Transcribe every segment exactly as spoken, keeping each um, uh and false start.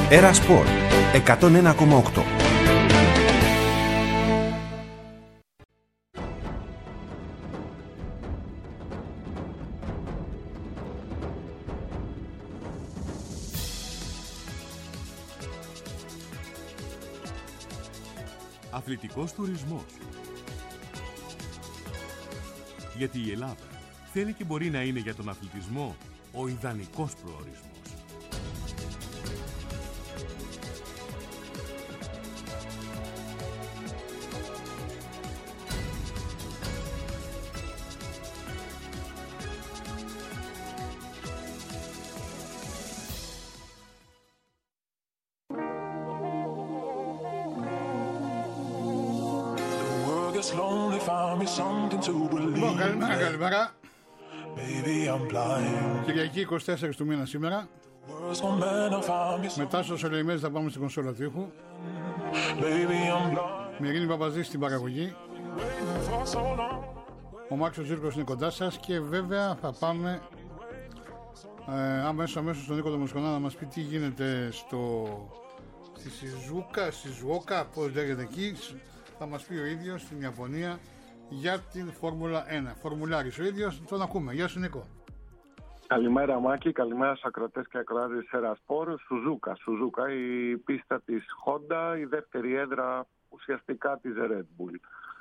Έρα Σπορ εκατόν ένα κόμμα οκτώ. Αθλητικός τουρισμός. Γιατί η Ελλάδα θέλει και μπορεί να είναι για τον αθλητισμό ο ιδανικός προορισμός. Λοιπόν, καλημέρα, καλημέρα. Κυριακή είκοσι τέσσερα του μήνα σήμερα. Μετά στο Σολεϊμές θα πάμε στην κονσόλα του ήχου. Μυρίνη Παπαζή στην παραγωγή. Ο Μάξος Ζήρκος είναι κοντά σας. Και βέβαια θα πάμε ε, αμέσως αμέσως στον Νίκο Τομοσκονά να μας πει τι γίνεται στο στη Σιζούκα, Σιζουόκα, πώς λέγεται εκεί. Θα μας πει ο ίδιος στην Ιαπωνία για την Φόρμουλα ένα. Φορμουλάρης ο ίδιος, τον ακούμε. Γεια σου Νίκο. Καλημέρα Μάκη, καλημέρα στους ακροατές και ακροάτες της Έρα Σπορ. Σουζούκα, Σουζούκα, η πίστα της Honda, η δεύτερη έδρα ουσιαστικά της Red Bull.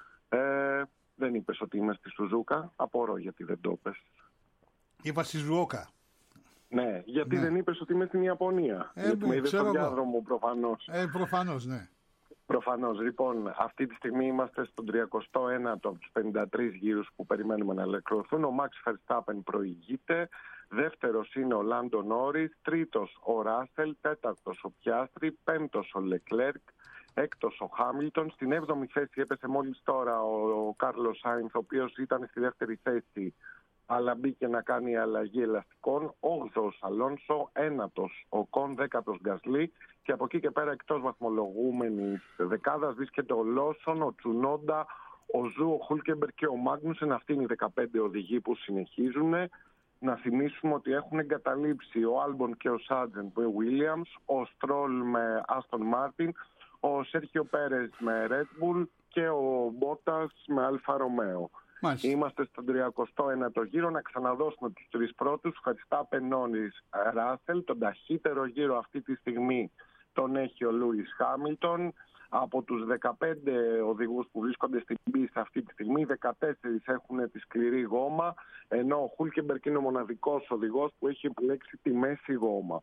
Ε, δεν είπες ότι είμαι στη Σουζούκα, απορώ γιατί δεν το είπες. Είπα Σιζουόκα. Ναι, γιατί ναι. Δεν είπες ότι είμαι στην Ιαπωνία. Ε, γιατί με είδες στον διάδρομο προφανώς. Ε, προφανώς, ναι. Προφανώς. Λοιπόν, αυτή τη στιγμή είμαστε στον τριακοστό ένατο από τους πενήντα τρεις γύρους που περιμένουμε να ολοκληρωθούν. Ο Max Verstappen προηγείται. Δεύτερος είναι ο Lando Norris. Τρίτος ο Russell. Τέταρτος ο Piastri. Πέμπτος ο Leclerc. Έκτος ο Hamilton. Στην έβδομη θέση έπεσε μόλις τώρα ο Carlos Sainz, ο οποίος ήταν στη δεύτερη θέση, αλλά μπήκε να κάνει αλλαγή ελαστικών. Όγδοος Αλόνσο, ένατος ο Κον, δέκατος Γκασλί, και από εκεί και πέρα εκτός βαθμολογούμενης δεκάδας βρίσκεται ο Λόσον, ο Τσουνόντα, ο Ζου, ο Χούλκεμπερ και ο Μάγνουσεν. Αυτοί είναι οι δεκαπέντε οδηγοί που συνεχίζουν. Να θυμίσουμε ότι έχουν εγκαταλείψει ο Άλμπον και ο Σάρτζεντ με Williams, ο Στρόλ με Άστον Μάρτιν, ο Σέρχιο Πέρες με Red Bull και ο Μπότας με Αλφα Ρωμαίο. Μάλιστα. Είμαστε στον τριακοστό ένατο γύρο. Να ξαναδώσουμε τους τρεις πρώτους. Verstappen, Norris, Russell. Τον ταχύτερο γύρο αυτή τη στιγμή τον έχει ο Λούις Χάμιλτον. Από τους δεκαπέντε οδηγούς που βρίσκονται στην πίστα αυτή τη στιγμή, δεκατέσσερις έχουν τη σκληρή γόμα, ενώ ο Χούλκεμπερκ είναι ο μοναδικός οδηγός που έχει επιλέξει τη μέση γόμα.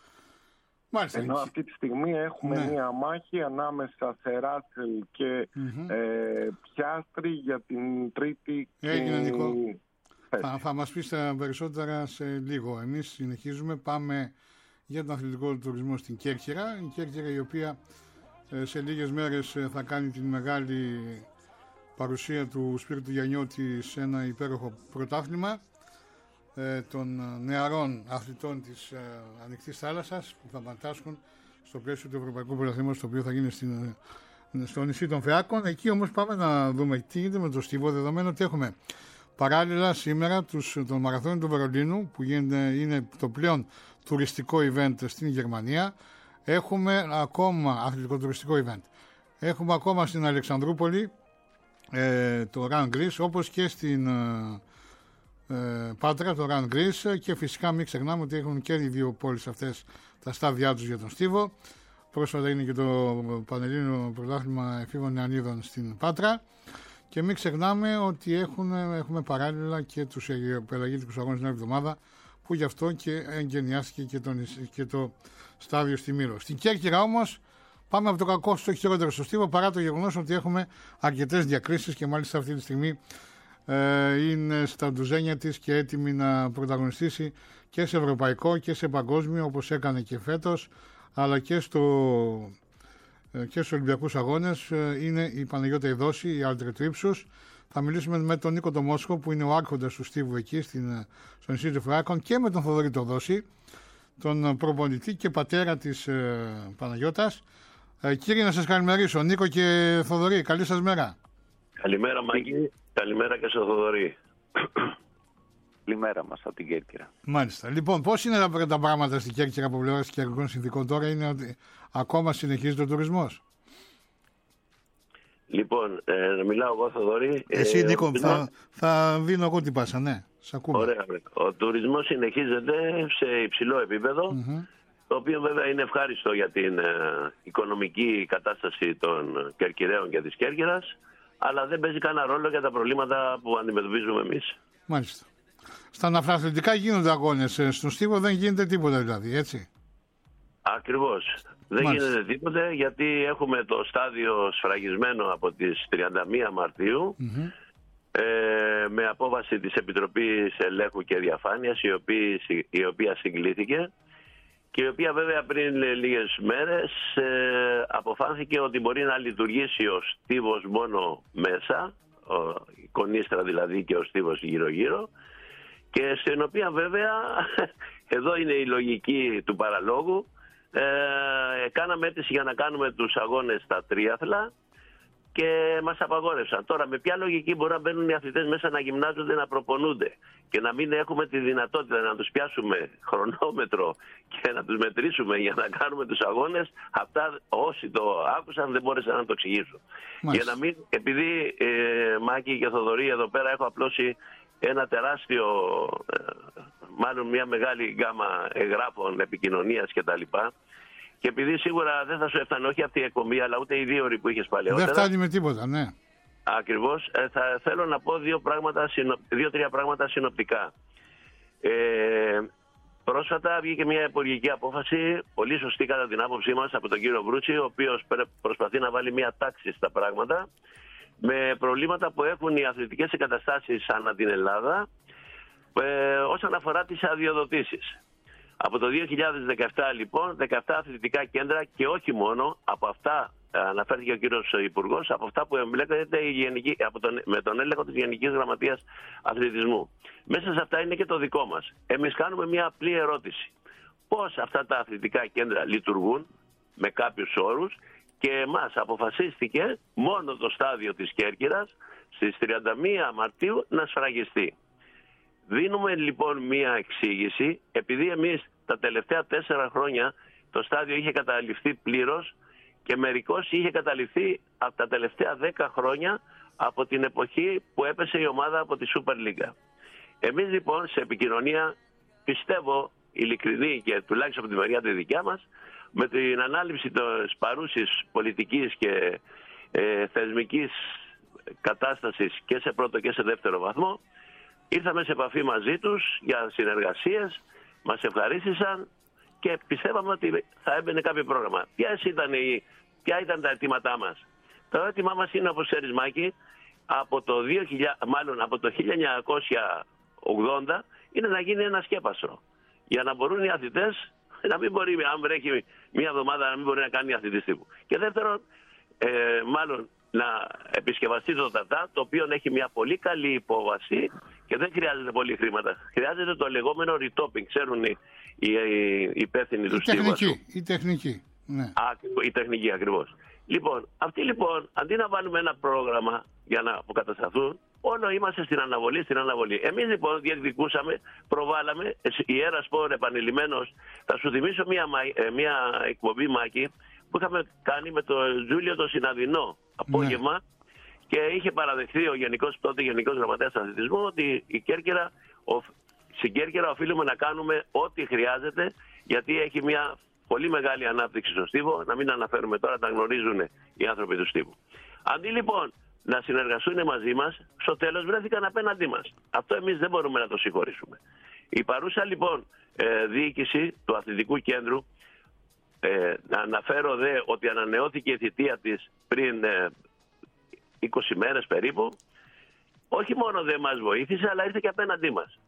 Μάλιστα. Ενώ αυτή τη στιγμή έχουμε ναι. μία μάχη ανάμεσα σε Ράσελ και mm-hmm. ε, Πιάστρι για την τρίτη. Έγινε Νικό. Θα, θα μας πεις τα περισσότερα σε λίγο. Εμείς συνεχίζουμε, πάμε για τον αθλητικό τουρισμό στην Κέρκυρα. Η Κέρκυρα η οποία ε, σε λίγες μέρες ε, θα κάνει την μεγάλη παρουσία του Σπύρου Γιαννιώτη σε ένα υπέροχο πρωτάθλημα των νεαρών αθλητών της ε, ανοιχτής θάλασσας που θα παντάσχουν στο πλαίσιο του Ευρωπαϊκού Πρωταθλήματος, το οποίο θα γίνει στην, στο νησί των Φεάκων. Εκεί όμως πάμε να δούμε τι γίνεται με το Στίβο, δεδομένου ότι έχουμε παράλληλα σήμερα τους, τον Μαραθώνιο του Βερολίνου, που γίνεται, είναι το πλέον τουριστικό event στην Γερμανία. Έχουμε ακόμα αθλητικό τουριστικό event. Έχουμε ακόμα στην Αλεξανδρούπολη ε, το Run Greece, όπως και στην ε, Ε, Πάτρα, το Run Greece, και φυσικά μην ξεχνάμε ότι έχουν και οι δύο πόλεις αυτές τα στάδια τους για τον Στίβο. Πρόσφατα είναι και το Πανελλήνιο Πρωτάθλημα Εφήβων Νεανίδων στην Πάτρα, και μην ξεχνάμε ότι έχουν, έχουμε παράλληλα και τους πελαγίτικους αγώνες την άλλη εβδομάδα, που γι' αυτό και εγκαινιάστηκε και το, και το στάδιο στη Μύρο. Στην Κέρκυρα όμως πάμε από το κακό στο χειρότερο στο Στίβο, παρά το γεγονός ότι έχουμε αρκετές διακρίσεις, και μάλιστα αυτή τη στιγμή είναι στα ντουζένια της και έτοιμη να πρωταγωνιστήσει και σε ευρωπαϊκό και σε παγκόσμιο, όπως έκανε και φέτος, αλλά και, στο, και στους Ολυμπιακούς Αγώνες. Είναι η Παναγιώτα Ιδώση, η άλτρε του ύψους. Θα μιλήσουμε με τον Νίκο Τομόσχο, που είναι ο άρχοντας του Στίβου εκεί στην, στο νησί του Φεάκων, και με τον Θοδωρή Τοδώση, τον προπονητή και πατέρα της ε, Παναγιώτας. Ε, κύριε, να σας καλημερίσω, Νίκο και Θοδωρή, καλή σας μέρα. Καλημέρα Μάκη, καλημέρα και στο Θοδωρή. πλημμέρα μας από την Κέρκυρα. Μάλιστα. Λοιπόν, πώς είναι τα, τα πράγματα στην Κέρκυρα από πλευράς καιρικών συνθήκων τώρα? Είναι ότι ακόμα συνεχίζεται ο τουρισμός? Λοιπόν, ε, να μιλάω εγώ, Θοδωρή. Εσύ, ε, Νίκο, ο, θα, θα δίνω εγώ την πάσα, ναι. Σ' ακούμε. Ωραία. Ο τουρισμός συνεχίζεται σε υψηλό επίπεδο, mm-hmm. το οποίο βέβαια είναι ευχάριστο για την ε, οικονομική κατάσταση των Κερκυραίων και της Κέρκυρας, αλλά δεν παίζει κανένα ρόλο για τα προβλήματα που αντιμετωπίζουμε εμείς. Μάλιστα. Στα ναυροαθλητικά γίνονται αγώνες, στον Στίβο δεν γίνεται τίποτα δηλαδή, έτσι? Ακριβώς. Δεν Μάλιστα. γίνεται τίποτε, γιατί έχουμε το στάδιο σφραγισμένο από τις τριάντα μία Μαρτίου, mm-hmm. ε, με απόβαση της Επιτροπής Ελέγχου και Διαφάνειας, η οποία, η οποία συγκλήθηκε και η οποία βέβαια πριν λίγες μέρες ε, αποφάνθηκε ότι μπορεί να λειτουργήσει ο στίβος μόνο μέσα, ο, η κονίστρα δηλαδή και ο στίβος γύρω-γύρω, και στην οποία βέβαια, εδώ είναι η λογική του παραλόγου, ε, κάναμε αίτηση για να κάνουμε τους αγώνες στα τρίαθλα και μας απαγόρευσαν. Τώρα με ποια λογική μπορεί να μπαίνουν οι αθλητές μέσα, να γυμνάζονται, να προπονούνται και να μην έχουμε τη δυνατότητα να τους πιάσουμε χρονόμετρο και να τους μετρήσουμε για να κάνουμε τους αγώνες? Αυτά όσοι το άκουσαν δεν μπόρεσαν να το εξηγήσουν. Για να μην, επειδή ε, Μάκη και Θοδωρή, εδώ πέρα έχω απλώσει ένα τεράστιο, ε, μάλλον μια μεγάλη γκάμα εγγράφων επικοινωνίας κτλ. Και επειδή σίγουρα δεν θα σου έφτανε όχι αυτή η εκπομπή, αλλά ούτε οι δύο ώρες που είχες παλαιότερα. Δεν φτάνει με τίποτα, ναι. Ακριβώς. Ε, θα θέλω να πω δύο πράγματα, δύο-τρία πράγματα συνοπτικά. Ε, πρόσφατα βγήκε μια υπουργική απόφαση, πολύ σωστή κατά την άποψή μας, από τον κύριο Βρούτσι, ο οποίος προσπαθεί να βάλει μια τάξη στα πράγματα, με προβλήματα που έχουν οι αθλητικές εγκαταστάσεις ανά την Ελλάδα, ε, όσον αφορά τις αδειοδοτήσεις. Από το δύο χιλιάδες δεκαεπτά λοιπόν, δεκαεπτά αθλητικά κέντρα και όχι μόνο, από αυτά αναφέρθηκε ο κύριος Υπουργός, από αυτά που εμπλέκεται η γενική, από τον, με τον έλεγχο της Γενικής Γραμματείας Αθλητισμού. Μέσα σε αυτά είναι και το δικό μας. Εμείς κάνουμε μια απλή ερώτηση. Πώς αυτά τα αθλητικά κέντρα λειτουργούν με κάποιους όρους, και εμάς αποφασίστηκε μόνο το στάδιο της Κέρκυρας στις τριάντα μία Μαρτίου να σφραγιστεί. Δίνουμε λοιπόν μία εξήγηση, επειδή εμείς τα τελευταία τέσσερα χρόνια το στάδιο είχε καταληφθεί πλήρως και μερικώς είχε καταληφθεί από τα τελευταία δέκα χρόνια από την εποχή που έπεσε η ομάδα από τη Σούπερ Λίγκα. Εμείς λοιπόν σε επικοινωνία, πιστεύω ειλικρινή και τουλάχιστον από τη μεριά τη δικιά μας, με την ανάληψη της παρούσης πολιτικής και ε, θεσμικής κατάστασης και σε πρώτο και σε δεύτερο βαθμό, ήρθαμε σε επαφή μαζί τους για συνεργασίες, μας ευχαρίστησαν και πιστεύαμε ότι θα έμπαινε κάποιο πρόγραμμα. Ποιες ήταν οι, ποια ήταν τα αιτήματά μας? Το αίτημά μας είναι, όπως ξέρεις Μάκη, από το, δύο χιλιάδες, μάλλον από το χίλια εννιακόσια ογδόντα είναι να γίνει ένα σκέπαστρο. Για να μπορούν οι αθλητές να μην μπορεί, αν βρέχει μία εβδομάδα, να μην μπορεί να κάνει αθλητής τύπου. Και δεύτερον, ε, μάλλον να επισκευαστεί το ΤΑΤΑ, το οποίο έχει μια πολύ καλή υπόβαση και δεν χρειάζεται πολύ χρήματα. Χρειάζεται το λεγόμενο retopping. Ξέρουν οι, οι, οι υπεύθυνοι του στίβου. Η τεχνική. Ναι. Α, η τεχνική ακριβώς. Λοιπόν, αυτοί λοιπόν, αντί να βάλουμε ένα πρόγραμμα για να αποκατασταθούν, όλο είμαστε στην αναβολή, στην αναβολή. Εμείς λοιπόν διεκδικούσαμε, προβάλαμε, η Έρα Σπορ επανειλημμένος, θα σου θυμίσω μια, μια εκπομπή, Μάκη, που είχαμε κάνει με τον Τζούλιο το Συναδεινό απόγευμα, ναι. Και είχε παραδεχθεί ο γενικός, τότε Γενικός Γραμματέας Αθλητισμού, ότι η Κέρκυρα, ο, στην Κέρκυρα οφείλουμε να κάνουμε ό,τι χρειάζεται, γιατί έχει μια πολύ μεγάλη ανάπτυξη στο στίβο, να μην αναφέρουμε τώρα, τα γνωρίζουν οι άνθρωποι του στίβου. Αντί λοιπόν να συνεργαστούν μαζί μας, στο τέλος βρέθηκαν απέναντί μας. Αυτό εμείς δεν μπορούμε να το συγχωρήσουμε. Η παρούσα λοιπόν ε, διοίκηση του αθλητικού κέντρου, ε, να αναφέρω δε ότι ανανεώθηκε η θητεία της πριν ε, είκοσι μέρες περίπου, όχι μόνο δεν μας βοήθησε, αλλά ήρθε και απέναντί μας.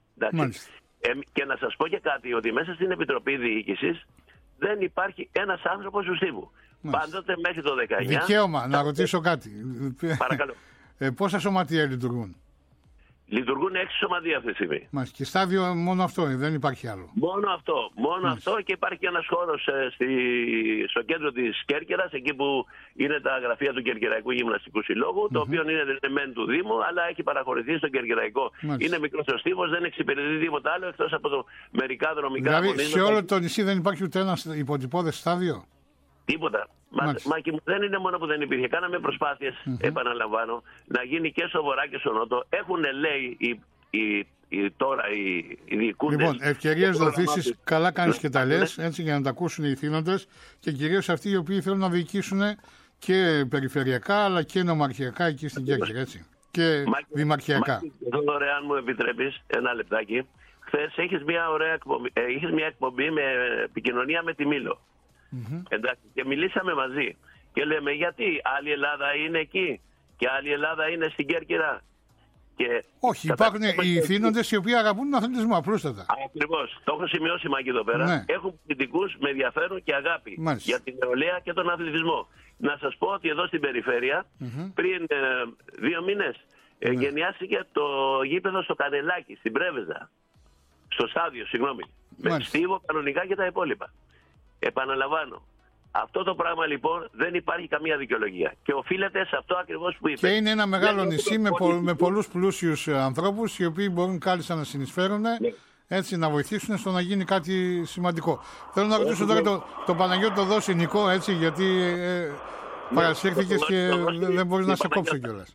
Ε, και να σας πω και κάτι, ότι μέσα στην Επιτροπή Διοίκησης δεν υπάρχει ένας άνθρωπος του στίβου. Πάντοτε μέχρι το δεκαεννιά... Δικαίωμα, να ρωτήσω κάτι. Παρακαλώ. Ε, πόσα σωματεία λειτουργούν? Λειτουργούν έξι σωματεία αυτή τη στιγμή. Μάλιστα. Και στάδιο μόνο αυτό, δεν υπάρχει άλλο. Μόνο αυτό. Μόνο Μάλιστα. αυτό, και υπάρχει και ένας χώρος ε, στη, στο κέντρο της Κέρκυρας, εκεί που είναι τα γραφεία του Κερκυραϊκού Γυμναστικού Συλλόγου, mm-hmm. το οποίο είναι μεν του Δήμου, αλλά έχει παραχωρηθεί στο Κερκυραϊκό. Μάλιστα. Είναι μικρός ο στίβος, δεν εξυπηρετεί τίποτα άλλο εκτός από το μερικά δρομικά. Δηλαδή σε όλο το νησί δεν υπάρχει ούτε ένα υποτυπώδες στάδιο. Τίποτα. Μα, μα και δεν είναι μόνο που δεν υπήρχε. Κάναμε προσπάθειες, mm-hmm. επαναλαμβάνω, να γίνει και στο βορρά και στο νότο. Έχουν, λέει, οι, οι, οι, τώρα οι, οι διοικούντες. Λοιπόν, ευκαιρίες δοθήσεις, καλά κάνεις και τα λες, έτσι, για να τα ακούσουν οι ηθήνοντες και κυρίως αυτοί οι οποίοι θέλουν να διοικήσουν και περιφερειακά αλλά και νομαρχιακά εκεί στην Κέρκυρα, έτσι. Και Μάκη, δημαρχιακά. Εδώ, ωραία, αν μου επιτρέπεις, ένα λεπτάκι. Χθες έχεις μια ωραία εκπομπή, ε, είχες μια εκπομπή με επικοινωνία με τη Μήλο. Mm-hmm. Εντάξει, και μιλήσαμε μαζί και λέμε γιατί άλλη Ελλάδα είναι εκεί και άλλη Ελλάδα είναι στην Κέρκυρα. Και όχι, υπάρχουν οι ηθήνοντες οι οποίοι αγαπούν τον αθλητισμό, απλούστατα. Ακριβώς, το έχω σημειώσει Μάκη εδώ πέρα. Ναι. Έχουν πολιτικούς με ενδιαφέρον και αγάπη. Μάλιστα. Για την νεολαία και τον αθλητισμό. Να σας πω ότι εδώ στην περιφέρεια mm-hmm. πριν ε, δύο μήνες ε, ναι. γενιάστηκε το γήπεδο στο Κανελάκι, στην Πρέβεζα. Στο στάδιο, συγγνώμη. Μάλιστα. Με στίβο κανονικά και τα υπόλοιπα. Επαναλαμβάνω. Αυτό το πράγμα λοιπόν δεν υπάρχει καμία δικαιολογία. Και οφείλεται σε αυτό ακριβώς που είπε. Και είναι ένα μεγάλο νησί με, πο, με πολλούς πλούσιους ανθρώπους οι οποίοι μπορούν κάλλιστα να συνεισφέρουν, ναι. έτσι να βοηθήσουν στο να γίνει κάτι σημαντικό. Θέλω να ρωτήσω τώρα το, το Παναγιώτη το δώσει Νικό, έτσι, γιατί ε, ναι, παρασύρθηκες και δεν, δεν μπορείς να σε κόψω κιόλας.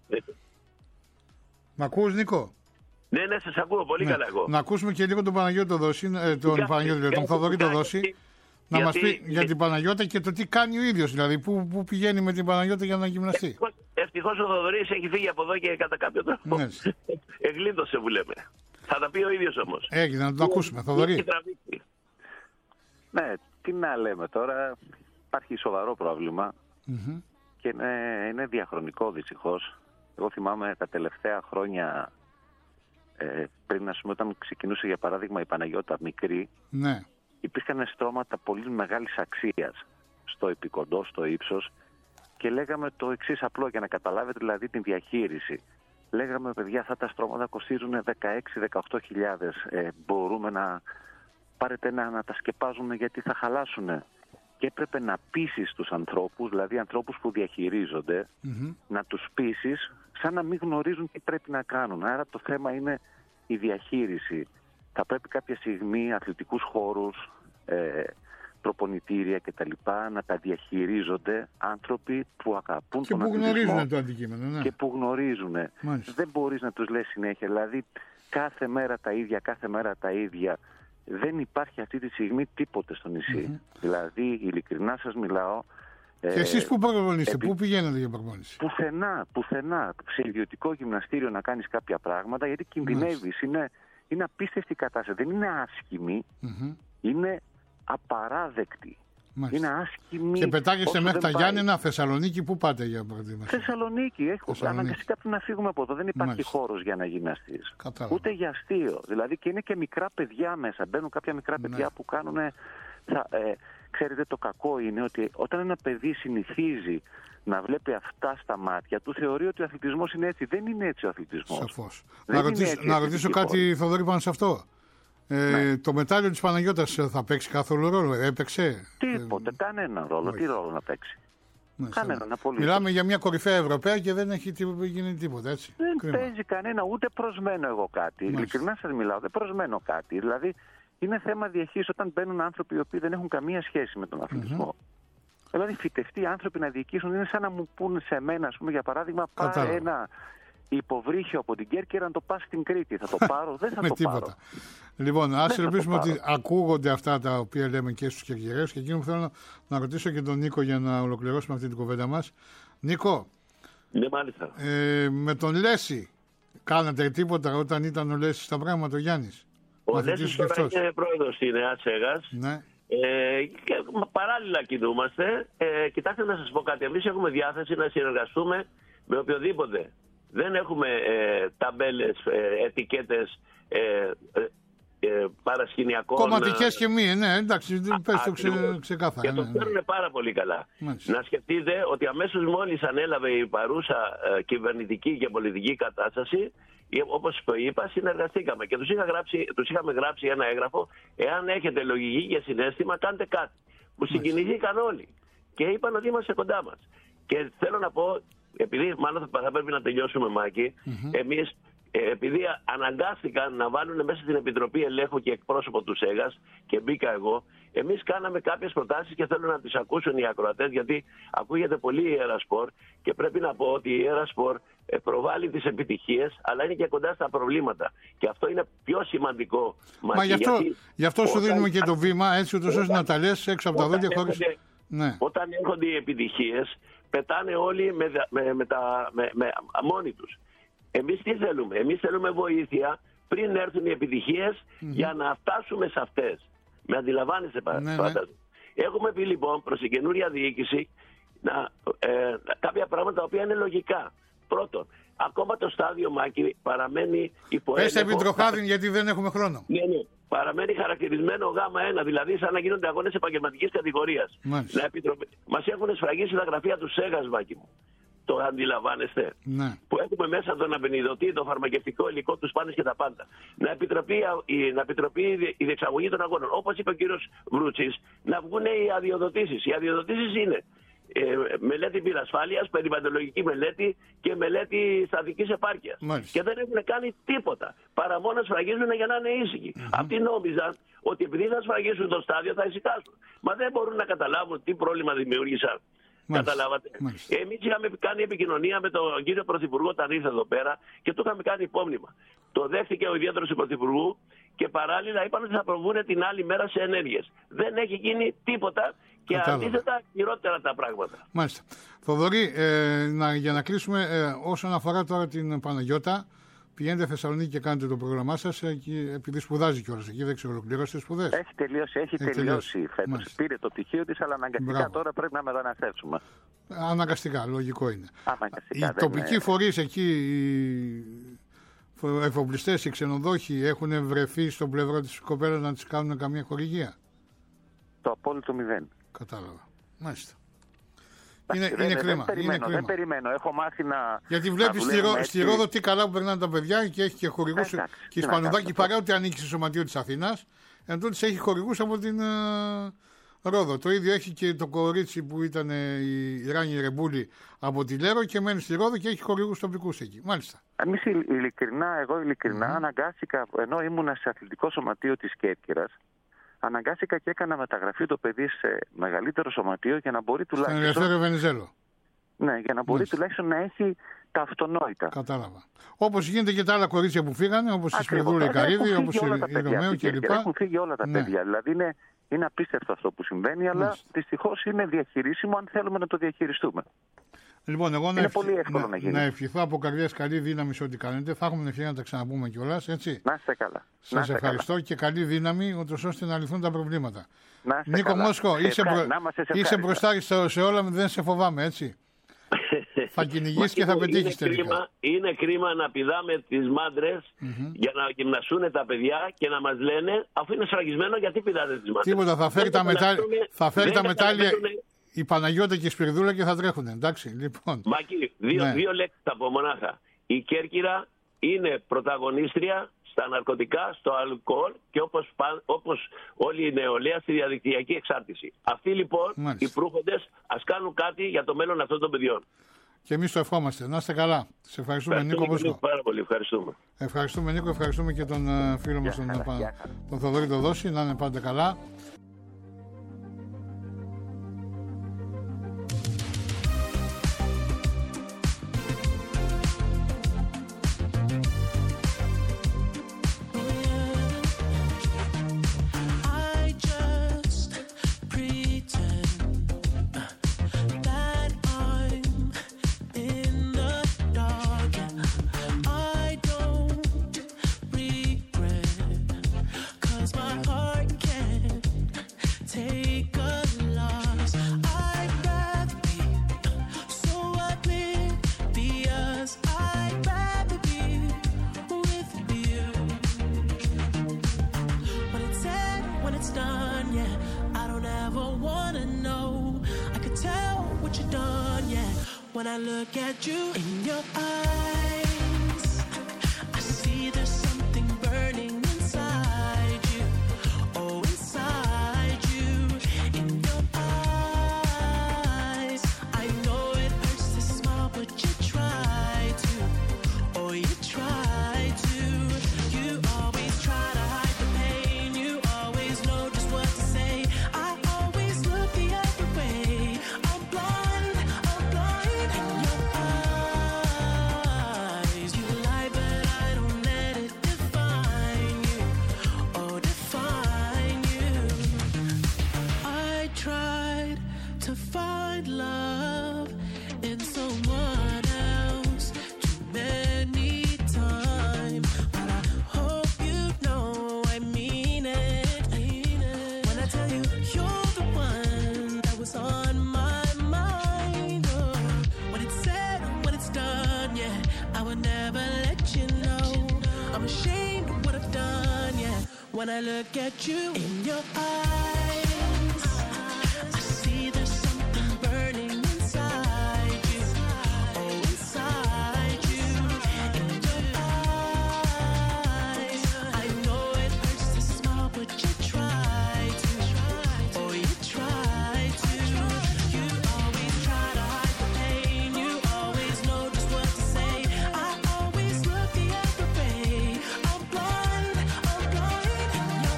Μ' ακούς, Νικό? Ναι, ναι, σας ακούω πολύ ναι. καλά εγώ. Να ακούσουμε και λίγο τον Παναγιώτη το δώσει, ε, τον, Κα, Παναγιώτη, τον Θοδωρή το δώσει. Να γιατί... μας πει για την Παναγιώτα και το τι κάνει ο ίδιος, δηλαδή πού, πού πηγαίνει με την Παναγιώτα για να γυμναστεί. Ευτυχώς, ευτυχώς ο Θοδωρής έχει φύγει από εδώ και κατά κάποιο τρόπο εγλίτωσε που λέμε. Θα τα πει ο ίδιος όμως. Έγινε, να το ακούσουμε. Θοδωρή. Ναι, τι να λέμε τώρα. Υπάρχει σοβαρό πρόβλημα mm-hmm. και είναι, είναι διαχρονικό δυστυχώς. Εγώ θυμάμαι τα τελευταία χρόνια ε, πριν, ας πούμε, όταν ξεκινούσε για παράδειγμα η Παναγιώτα μικρή. Ναι. Υπήρχαν στρώματα πολύ μεγάλης αξίας στο επικοντό, στο ύψος και λέγαμε το εξής απλό για να καταλάβετε δηλαδή την διαχείριση. Λέγαμε, παιδιά, αυτά τα στρώματα κοστίζουν δεκαέξι με δεκαοκτώ χιλιάδες. Ε, μπορούμε να πάρετε να, να τα σκεπάζουμε γιατί θα χαλάσουν. Και έπρεπε να πείσεις τους ανθρώπους, δηλαδή ανθρώπους που διαχειρίζονται, mm-hmm. να τους πείσεις σαν να μην γνωρίζουν τι πρέπει να κάνουν. Άρα το θέμα είναι η διαχείριση. Θα πρέπει κάποια στιγμή αθλητικούς χώρους, ε, προπονητήρια κτλ. Να τα διαχειρίζονται άνθρωποι που αγαπούν και τον που αθλητισμό γνωρίζουν το αντικείμενο, ναι. και που γνωρίζουν. Μάλιστα. Δεν μπορείς να τους λες συνέχεια. Δηλαδή κάθε μέρα τα ίδια, κάθε μέρα τα ίδια. Δεν υπάρχει αυτή τη στιγμή τίποτε στο νησί. Mm-hmm. Δηλαδή, ειλικρινά σας μιλάω. Και ε, εσείς πού προπονείστε, επί... πού πηγαίνετε για προπόνηση? Πουθενά, πουθενά. Σε ιδιωτικό γυμναστήριο να κάνεις κάποια πράγματα γιατί κινδυνεύεις. Είναι, είναι απίστευτη κατάσταση. Δεν είναι άσχημη, mm-hmm. είναι απαράδεκτη. Μάλιστα. Είναι άσχημη. Και πετάγεστε μέχρι τα Γιάννενα, Θεσσαλονίκη, πού πάτε για παράδειγμα? Θεσσαλονίκη. Έχω αναγκαστικά πρέπει να φύγουμε από εδώ. Δεν υπάρχει χώρος για να γυμναστείς. Ούτε για αστείο. Δηλαδή και είναι και μικρά παιδιά μέσα. Μπαίνουν κάποια μικρά παιδιά ναι. που κάνουν. Θα, ε, ξέρετε, το κακό είναι ότι όταν ένα παιδί συνηθίζει να βλέπει αυτά στα μάτια του, θεωρεί ότι ο αθλητισμός είναι έτσι. Δεν είναι έτσι ο αθλητισμός. Σαφώς. Να ρωτήσω, να ρωτήσω κάτι, Θοδωρή, πάνω σε αυτό. Ε, ναι. Το μετάλλιο της Παναγιώτας θα παίξει καθόλου ρόλο? Έπαιξε? Τίποτε, ε, κανένα ρόλο. Όχι. Τι ρόλο να παίξει? Ναι, κανένα, απολύτως. Μιλάμε για μια κορυφαία Ευρωπαία και δεν έχει γίνει τίποτα, έτσι. Δεν Κρίμα. παίζει κανένα, ούτε προσμένω εγώ κάτι. Ειλικρινά σας μιλάω, δεν προσμένω κάτι. Δηλαδή είναι θέμα διαχείρισης όταν μπαίνουν άνθρωποι οι οποίοι δεν έχουν καμία σχέση με τον αθλητισμό. Mm-hmm. Δηλαδή φυτευτοί άνθρωποι να διοικήσουν είναι σαν να μου πούνε σε μένα, ας πούμε, για παράδειγμα, πάρε ένα υποβρύχιο από την Κέρκυρα να το πας στην Κρήτη. Θα το πάρω? Δεν θα το τίποτα. πάρω. Λοιπόν, ας ελπίσουμε ότι ακούγονται αυτά τα οποία λέμε και στους Κερκυραίους και εκείνο που θέλω να, να ρωτήσω και τον Νίκο για να ολοκληρώσουμε αυτή την κουβέντα μας. Νίκο, ναι, μάλιστα. Ε, με τον Λέση κάνατε τίποτα όταν ήταν ο Λέσης στα πράγματα, ο Γιάννης? Ο Λέσης τώρα είναι πρόεδρος στη Νέα Τσέγας. Ναι. Ε, και παράλληλα κινούμαστε. Ε, κοιτάξτε να σας πω κάτι. Εμείς έχουμε διάθεση να συνεργαστούμε με οποιοδήποτε. Δεν έχουμε ε, ταμπέλες, ε, ετικέτες ε, ε, ε, παρασκηνιακών. Κομματικές και μη, ναι, εντάξει, πες το ξε, ξεκάθαρα. Και το παίρνουν ναι, ναι. πάρα πολύ καλά. Μάλιστα. Να σκεφτείτε ότι αμέσως μόλις ανέλαβε η παρούσα ε, κυβερνητική και πολιτική κατάσταση, όπως είπα, συνεργαστήκαμε και τους, είχα γράψει, τους είχαμε γράψει ένα έγγραφο. Εάν έχετε λογική και συναίσθημα, κάντε κάτι. Που συγκινηθήκαν όλοι και είπαν ότι είμαστε κοντά μας. Και θέλω να πω, επειδή μάλλον θα πρέπει να τελειώσουμε, Μάκη, mm-hmm. εμείς επειδή αναγκάστηκαν να βάλουν μέσα στην Επιτροπή Ελέγχου και εκπρόσωπο του ΣΕΓΑΣ και μπήκα εγώ, εμείς κάναμε κάποιες προτάσεις και θέλω να τις ακούσουν οι ακροατές, γιατί ακούγεται πολύ η Ερασπορ και πρέπει να πω ότι η Ερασπορ προβάλλει τις επιτυχίες, αλλά είναι και κοντά στα προβλήματα. Και αυτό είναι πιο σημαντικό. Μα, Μα γι' αυτό, γιατί γι αυτό σου όταν, δίνουμε και το βήμα, έτσι ούτως ώστε να τα λες έξω από τα δόντια χωρίς... Ναι. Όταν έρχονται οι επιτυχίες, πετάνε όλοι με, με, με τα, με, με, μόνοι τους. Εμείς τι θέλουμε? Εμείς θέλουμε βοήθεια πριν έρθουν οι επιτυχίες mm-hmm. για να φτάσουμε σε αυτές. Με αντιλαμβάνεσαι, ναι, ναι. Έχουμε πει λοιπόν προς την καινούρια διοίκηση να, ε, κάποια πράγματα τα οποία είναι λογικά. Πρώτον, ακόμα το στάδιο, Μάκη, παραμένει υπό έλεγχο. Πες Επιτροχάδιν, γιατί δεν έχουμε χρόνο. Ναι, ναι. Παραμένει χαρακτηρισμένο γάμα ένα, δηλαδή σαν να γίνονται αγώνες επαγγελματικής κατηγορίας. Μας έχουν σφραγίσει τα γραφεία του ΣΕΓΑΣ, Μάκη μου. Το αντιλαμβάνεστε? Ναι. Που έχουμε μέσα τον απενιδωτή, το φαρμακευτικό υλικό, τους πάνες και τα πάντα. Να επιτροπεί, να επιτροπεί η διεξαγωγή των αγώνων. Όπως είπε ο κύριος Βρούτσης, να βγουν οι αδειοδοτήσεις. Οι αδειοδοτήσεις είναι ε, μελέτη πυρασφάλειας, περιβαλλοντολογική μελέτη και μελέτη στατικής επάρκειας. Μάλιστα. Και δεν έχουν κάνει τίποτα. Παρά μόνο να σφραγίζουν για να είναι ήσυχοι. Mm-hmm. Αυτοί νόμιζαν ότι επειδή θα σφραγίσουν το στάδιο θα ησυχάσουν. Μα δεν μπορούν να καταλάβουν τι πρόβλημα δημιούργησαν. Καταλάβατε. Εμείς είχαμε κάνει επικοινωνία με τον κύριο Πρωθυπουργό όταν ήρθε εδώ πέρα και του είχαμε κάνει υπόμνημα. Το δέχτηκε ο ιδιαίτερος του Πρωθυπουργού και παράλληλα είπαν ότι θα προβούν την άλλη μέρα σε ενέργειες. Δεν έχει γίνει τίποτα και Κατάλαβα. Αντίθετα χειρότερα τα πράγματα. Μάλιστα. Θοδωρή, ε, να, για να κλείσουμε, ε, όσον αφορά τώρα την Παναγιώτα, πηγαίνετε Θεσσαλονίκη και κάνετε το πρόγραμμά σας, επειδή σπουδάζει κιόλας εκεί, δεν ξέρω, ολοκληρώσει τις σπουδές. Έχει τελειώσει, έχει, έχει τελειώσει φέτος. Πήρε το πτυχίο της, αλλά αναγκαστικά Μπράβο. Τώρα πρέπει να μεταναστεύσουμε. Αναγκαστικά, λογικό είναι. Αναγκαστικά, οι τοπικοί είναι... φορείς εκεί, οι εφοπλιστές, οι ξενοδόχοι, έχουν βρεθεί στο πλευρό της κοπέλας να της κάνουν καμία χορηγία? Το απόλυτο μηδέν. Κατάλαβα. Μάλιστα. Είναι, δεν, είναι, δεν, κρίμα, δεν, περιμένω, είναι κρίμα. Δεν περιμένω. Έχω μάθει να. Γιατί βλέπει στη, Ρώ, στη Ρόδο τι καλά που περνάνε τα παιδιά και έχει και χορηγούς. Και η Σπανουδάκη, παρά ότι ανήκει στο Σωματείο της Αθήνας, εν τούτης έχει χορηγούς από την uh, Ρόδο. Το ίδιο έχει και το κορίτσι που ήταν η Ράνη Ρεμπούλη από τη Λέρο και μένει στη Ρόδο και έχει χορηγούς τοπικούς εκεί. Μάλιστα. Εμείς ειλικρινά, εγώ ειλικρινά mm. αναγκάστηκα, ενώ ήμουνα σε αθλητικό σωματείο της Κέρκυρας, αναγκάστηκα και έκανα μεταγραφή το παιδί σε μεγαλύτερο σωματείο για να μπορεί τουλάχιστον. Στον Ελευθέριο Βενιζέλο. Ναι, για να μπορεί Μάλιστα. τουλάχιστον να έχει τα αυτονόητα. Κατάλαβα. Όπως γίνεται και τα άλλα κορίτσια που φύγανε, όπως η Σπυρδούλα η Καρύδη, όπως η Ρωμαίο κλπ. Έχουν φύγει όλα τα ναι. παιδιά. Δηλαδή είναι, είναι απίστευτο αυτό που συμβαίνει, αλλά δυστυχώς είναι διαχειρίσιμο αν θέλουμε να το διαχειριστούμε. Λοιπόν, εγώ είναι να, πολύ εύκολο να, να, γίνει. να ευχηθώ από καρδιάς καλή δύναμη σε ό,τι κάνετε. Θα έχουμε την ευκαιρία να τα ξαναπούμε κιόλας, έτσι. Να είστε καλά. Σας ευχαριστώ καλά. Και καλή δύναμη, ούτως ώστε να λυθούν τα προβλήματα. Νίκο καλά. Μόσχο, είσαι, ευχα... μπρο... είσαι μπροστά σε όλα, δεν σε φοβάμαι, έτσι. Θα κυνηγείς και θα πετύχεις τελικά. Κρίμα, είναι κρίμα να πηδάμε τις μάντρες mm-hmm. για να γυμναστούν τα παιδιά και να μας λένε, αφού είναι σφραγισμένο, γιατί πηδάτε τις μάντρες. Τίποτα, θα φέρει τα, μετα... θα φέρει τα μετάλλια η Παναγιώτα και η Σπυρδούλα και θα τρέχουν. Εντάξει, λοιπόν. Μάκη, δύο, ναι. δύο λέξεις θα πω μονάχα. Η Κέρκυρα είναι πρωταγωνίστρια στα ναρκωτικά, στο αλκοόλ και όπως, όπως όλη η νεολαία στη διαδικτυακή εξάρτηση. Αυτοί λοιπόν Μάλιστα. οι προύχοντες ας κάνουν κάτι για το μέλλον αυτών των παιδιών. Και εμείς το ευχόμαστε. Να είστε καλά. Σε ευχαριστούμε, ευχαριστούμε Νίκο Μόσχο. Πάρα πολύ, ευχαριστούμε. Ευχαριστούμε Νίκο, ευχαριστούμε και τον uh, φίλο μας τον, uh, τον Θοδωρή το Δώση. Να είναι πάντα καλά. When I look at you in your eyes, I find love in someone else too many times, but I hope you know I mean it, mean it. When I tell you you're the one that was on my mind, oh, when it's said, when it's done, yeah, I would never let you know. I'm ashamed of what I've done, yeah. When I look at you in your eyes, I see there's something burning inside you. Oh, inside you. In your eyes, I know it hurts to smile, but you try to. Oh, you try to. You always try to hide the pain. You always know just what to say. I always look the other way. I'm blind, I'm blind. Your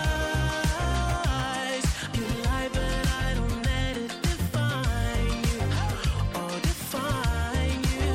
eyes, you lie, but I don't let it define you or define you.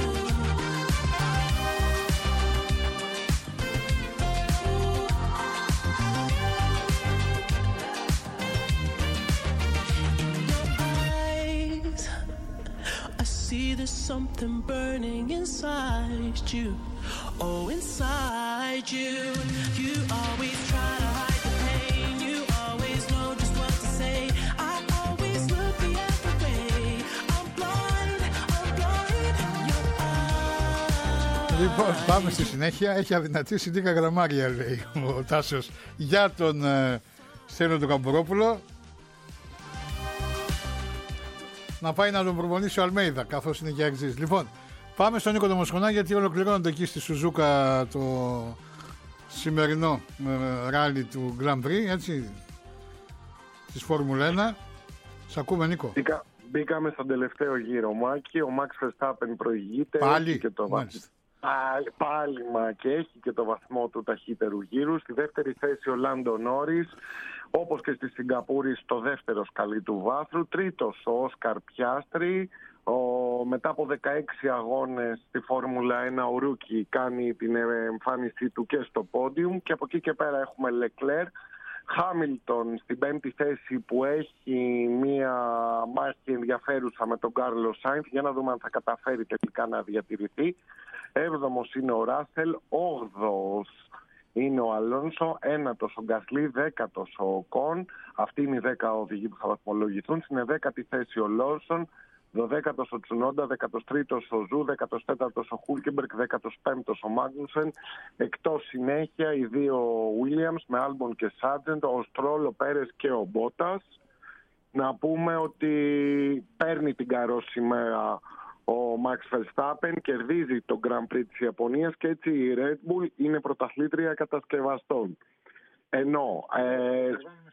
In your eyes, I see there's something burning inside you. Oh, inside you. You always try to hide the pain. You always know just what to say. I always look the other way. I'm blind, I'm blind. Your eyes. Λοιπόν, πάμε στη συνέχεια. Έχει αδυνατήσει λίγα γραμμάρια, λέει ο Τάσος, για τον ε, Στέλιο του Καμπουρόπουλο. Να πάει να τον προπονήσει ο Αλμέιδα, καθώς είναι και εξής. Λοιπόν, πάμε στον Νίκο Μοσχονά, γιατί ολοκληρώνονται εκεί στη Σουζούκα το σημερινό ε, ράλι του Grand Prix, έτσι, της Φόρμουλα ένα. Σ' ακούμε, Νίκο. Μπήκα, μπήκαμε στον τελευταίο γύρο, Μάκη. Ο Max Verstappen προηγείται. Πάλι, και το πάλι, πάλι Μάκη, έχει και το βαθμό του ταχύτερου γύρου. Στη δεύτερη θέση ο Λάντο Νόρις, όπως και στη Σιγκαπούρη, στο δεύτερο σκαλί του βάθρου. Τρίτος ο Όσκαρ Πιάστρι. Ο, μετά από δεκαέξι αγώνες στη Φόρμουλα ένα, ο Ρούκι κάνει την εμφάνισή του και στο πόντιουμ. Και από εκεί και πέρα έχουμε Λεκλέρ. Χάμιλτον στην πέμπτη θέση, που έχει μία μάχη ενδιαφέρουσα με τον Κάρλος Σάινθ, για να δούμε αν θα καταφέρει τελικά να διατηρηθεί. Έβδομος είναι ο Ράσελ, όγδοος είναι ο Αλόνσο, ένατος ο Γκασλί, δέκατος ο Κον. Αυτοί είναι οι δέκα οδηγοί που θα βαθμολογηθούν. Στην δέκατη θέση ο Λόρσον, δωδέκατος ο Τσουνόντα, δέκατος τρίτος ο Ζου, δέκατος τέταρτος ο Χούλκεμπερκ, δέκατος πέμπτος ο Μάγνουσεν. Εκτός συνέχεια οι δύο Williams με Άλμπον και Σάρτζεντ, ο Στρόλ, ο Πέρες και ο Μπότας. Να πούμε ότι παίρνει την καρόσημαία ο Max Verstappen, κερδίζει το Grand Prix της Ιαπωνίας και έτσι η Red Bull είναι πρωταθλήτρια κατασκευαστών. Ενώ ε,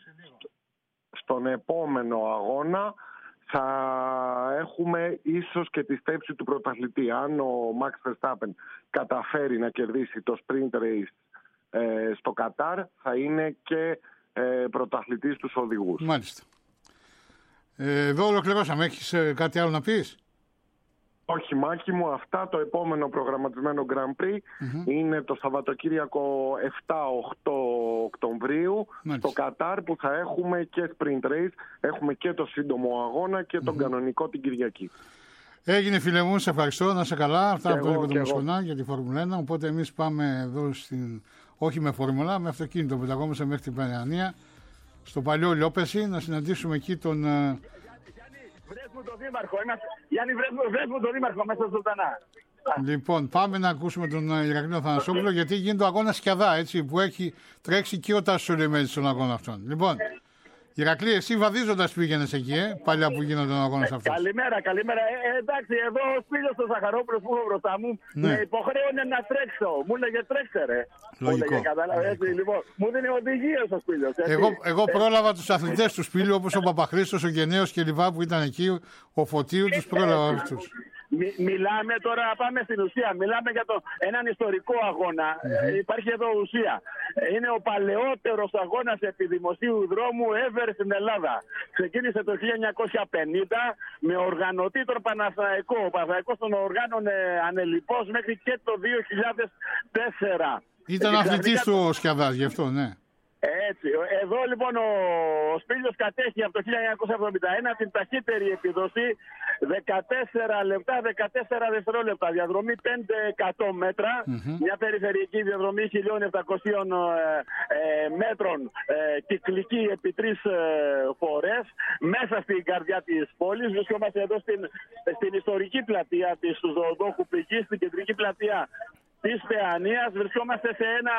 στον επόμενο αγώνα θα έχουμε ίσως και τη στέψη του πρωταθλητή. Αν ο Max Verstappen καταφέρει να κερδίσει το sprint race ε, στο Κατάρ, θα είναι και ε, πρωταθλητής στους οδηγούς. Μάλιστα. Ε, εδώ ολοκληρώσαμε. Έχεις ε, κάτι άλλο να πεις? Όχι, Μάκη μου, αυτά. Το επόμενο προγραμματισμένο Grand Prix mm-hmm. είναι το Σαββατοκύριακο εφτά οκτώ Οκτωβρίου. Μάλιστα. Στο Κατάρ, που θα έχουμε και sprint race, έχουμε και το σύντομο αγώνα και τον mm-hmm. κανονικό την Κυριακή. Έγινε, φίλε μου, σε ευχαριστώ, να είσαι καλά. Αυτά από τον Νίκο τον Μοσχονά για τη Φόρμουλα ένα. Οπότε εμείς πάμε εδώ στην, όχι με Φόρμουλα, με αυτοκίνητο που ταγόμαστε μέχρι την Πανελλανία, στο παλιό Λιόπεση, να συναντήσουμε εκεί τον... Βρες μου τον Δήμαρχο, ένας... Γιάννη, βρες μου, βρες μου τον Δήμαρχο μέσα στο Ζωντανά. Λοιπόν, πάμε να ακούσουμε τον Ηρακλή Αθανασόπουλο, γιατί γίνεται ο αγώνα Σκιαδά, έτσι, που έχει τρέξει και ο Τάσος Σολεμέδης στον αγώνα αυτόν. Λοιπόν, Ηρακλή, εσύ βαδίζοντας πήγαινες εκεί, ε, παλιά που γίνονταν ο αγώνας αυτός. Καλημέρα, καλημέρα. Ε, εντάξει, εδώ ο Σπύλος ο Ζαχαρόπουλος που έχω μπροστά μου ναι. με υποχρέωνε να τρέξω. Μου έλεγε τρέξτε ρε. Λογικό. Λογικό. Λοιπόν, μου δίνει οδηγίες ο Σπύλος. Εγώ, εγώ πρόλαβα τους αθλητές του Σπύλου, όπως ο Παπαχρήστος, ο Γενναίος και λοιπά που ήταν εκεί, ο Φωτίου, τους πρόλαβα αυτούς. Μι, μιλάμε τώρα, πάμε στην ουσία. Μιλάμε για το, έναν ιστορικό αγώνα. Mm-hmm. Υπάρχει εδώ ουσία. Είναι ο παλαιότερος αγώνας επιδημοσίου δρόμου ever στην Ελλάδα. Ξεκίνησε το χίλια εννιακόσια πενήντα με οργανωτή τον Παναθηναϊκό. Ο Παναθηναϊκός τον οργάνωνε ανελιπώς μέχρι και το δύο χιλιάδες τέσσερα. Ήταν αθλητής του ο Σκιαδάς, γι' αυτό, ναι. Έτσι. Εδώ λοιπόν ο Σπήλιος κατέχει από το χίλια εννιακόσια εβδομήντα ένα την ταχύτερη επίδοση, δεκατέσσερα λεπτά δεκατέσσερα δευτερόλεπτα. Διαδρομή πέντε εκατό μέτρα. Mm-hmm. Μια περιφερειακή διαδρομή χίλια επτακόσια ε, ε, μέτρων ε, κυκλική επί τρεις ε, φορές μέσα στην καρδιά της πόλης. Βρισκόμαστε εδώ στην, στην ιστορική πλατεία της Ζωοδόχου Πηγής, στην κεντρική πλατεία της Παιανίας. Βρισκόμαστε σε ένα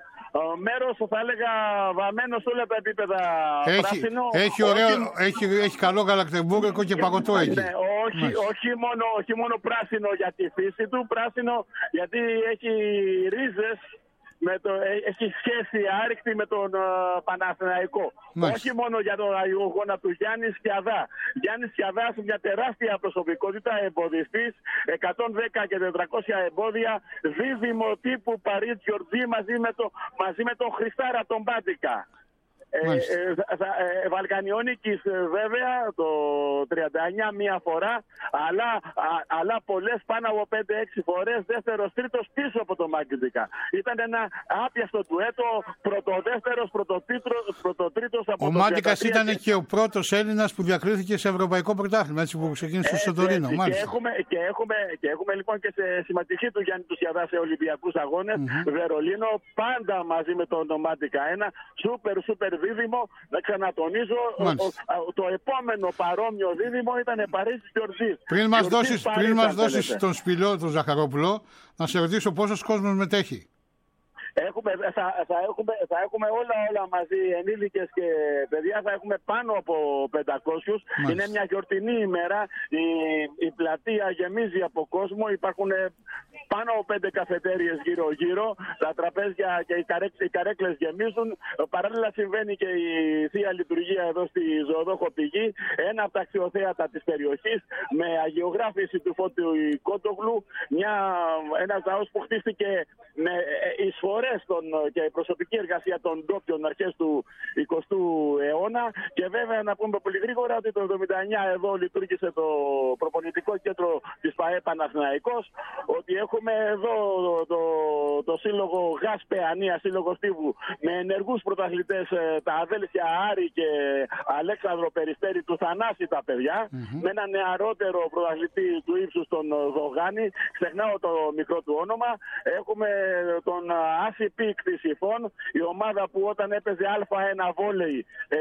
μέρος, θα έλεγα, βαμμένο σε όλα τα επίπεδα. Έχει, πράσινο. έχει, ωραίο, όχι, έχει, έχει καλό γαλακτεμπούργο και παγωτό έχει. Ναι, όχι, όχι, μόνο, όχι μόνο πράσινο για τη φύση του, πράσινο γιατί έχει ρίζες, με το, έχει σχέση άρρηκτη με τον uh, Παναθηναϊκό. Μάλιστα. Όχι μόνο για τον αγιογόνα του Γιάννη Σκιαδά. Γιάννη Σκιαδά, μια τεράστια προσωπικότητα, εμποδιστής, εκατόν δέκα και τετρακόσια εμπόδια, δίδυμο τύπου Παρί Τζορτζή μαζί με, το, μαζί με τον Χριστάρα τον Μπάντικα. Ε, ε, ε, Βαλκανιόνικης βέβαια το τριάντα εννιά μία φορά, αλλά, α, αλλά πολλές πάνω από πέντε έξι φορές δεύτερος τρίτος πίσω από το Μάγκιντικα. Ήταν ένα άπιαστο ντουέτο, πρωτοδεύτερος, πρωτοτρίτος από ο το Μάντικας ήταν και ο πρώτος Έλληνας που διακρίθηκε σε ευρωπαϊκό πρωτάθλημα, έτσι που ξεκίνησε στο Τωρίνο. Και έχουμε, και, έχουμε, και έχουμε λοιπόν και σε συμμετοχή του Γιάννη του Σκιαδά σε Ολυμπιακούς αγώνες, mm-hmm. Βερολίνο, πάντα μαζί με τον Μάντικα ένα, σούπερ σούπερ δίδυμο. Να ξανατονίζω, ο, ο, το επόμενο παρόμοιο δίδυμο ήταν Παρίσι Τζορτζής. Πριν μας δώσεις, πριν μας δώσεις τον Σπηλό, τον Ζαχαρόπουλο, να σε ρωτήσω πόσος κόσμος μετέχει. Έχουμε, θα, θα, έχουμε, θα έχουμε όλα όλα μαζί, ενήλικες και παιδιά, θα έχουμε πάνω από πεντακόσιους. Μάλιστα. Είναι μια γιορτινή ημέρα, η, η πλατεία γεμίζει από κόσμο, υπάρχουν πάνω από πέντε καφετέριες γύρω γύρω, τα τραπέζια και οι, καρέκ, οι καρέκλες γεμίζουν. Παράλληλα συμβαίνει και η Θεία Λειτουργία εδώ στη Ζωοδόχο Πηγή, ένα από τα αξιοθέατα της περιοχής, με αγιογράφηση του Φώτιου Κότογλου, μια, ένας ναός που χτίστηκε με εισφορές και προσωπική εργασία των ντόπιων αρχές του εικοστού αιώνα. Και βέβαια να πούμε πολύ γρήγορα ότι το εβδομήντα εννιά εδώ λειτουργήσε το προπονητικό κέντρο της ΠΑΕ Παναθηναϊκός, ότι έχουμε εδώ το, το, το σύλλογο ΓΑΣ Παιανία, σύλλογο Στίβου, με ενεργούς πρωταθλητές, τα αδέλφια Άρη και Αλέξανδρο Περιστέρη του Θανάση τα παιδιά, mm-hmm. με ένα νεαρότερο πρωταθλητή του ύψους τον Δογάνη, ξεχνάω το μικρό του όνομα. Έχουμε τον Άση Πικ της Ιφών, η ομάδα που όταν έπαιζε Α ένα βόλεϊ ε,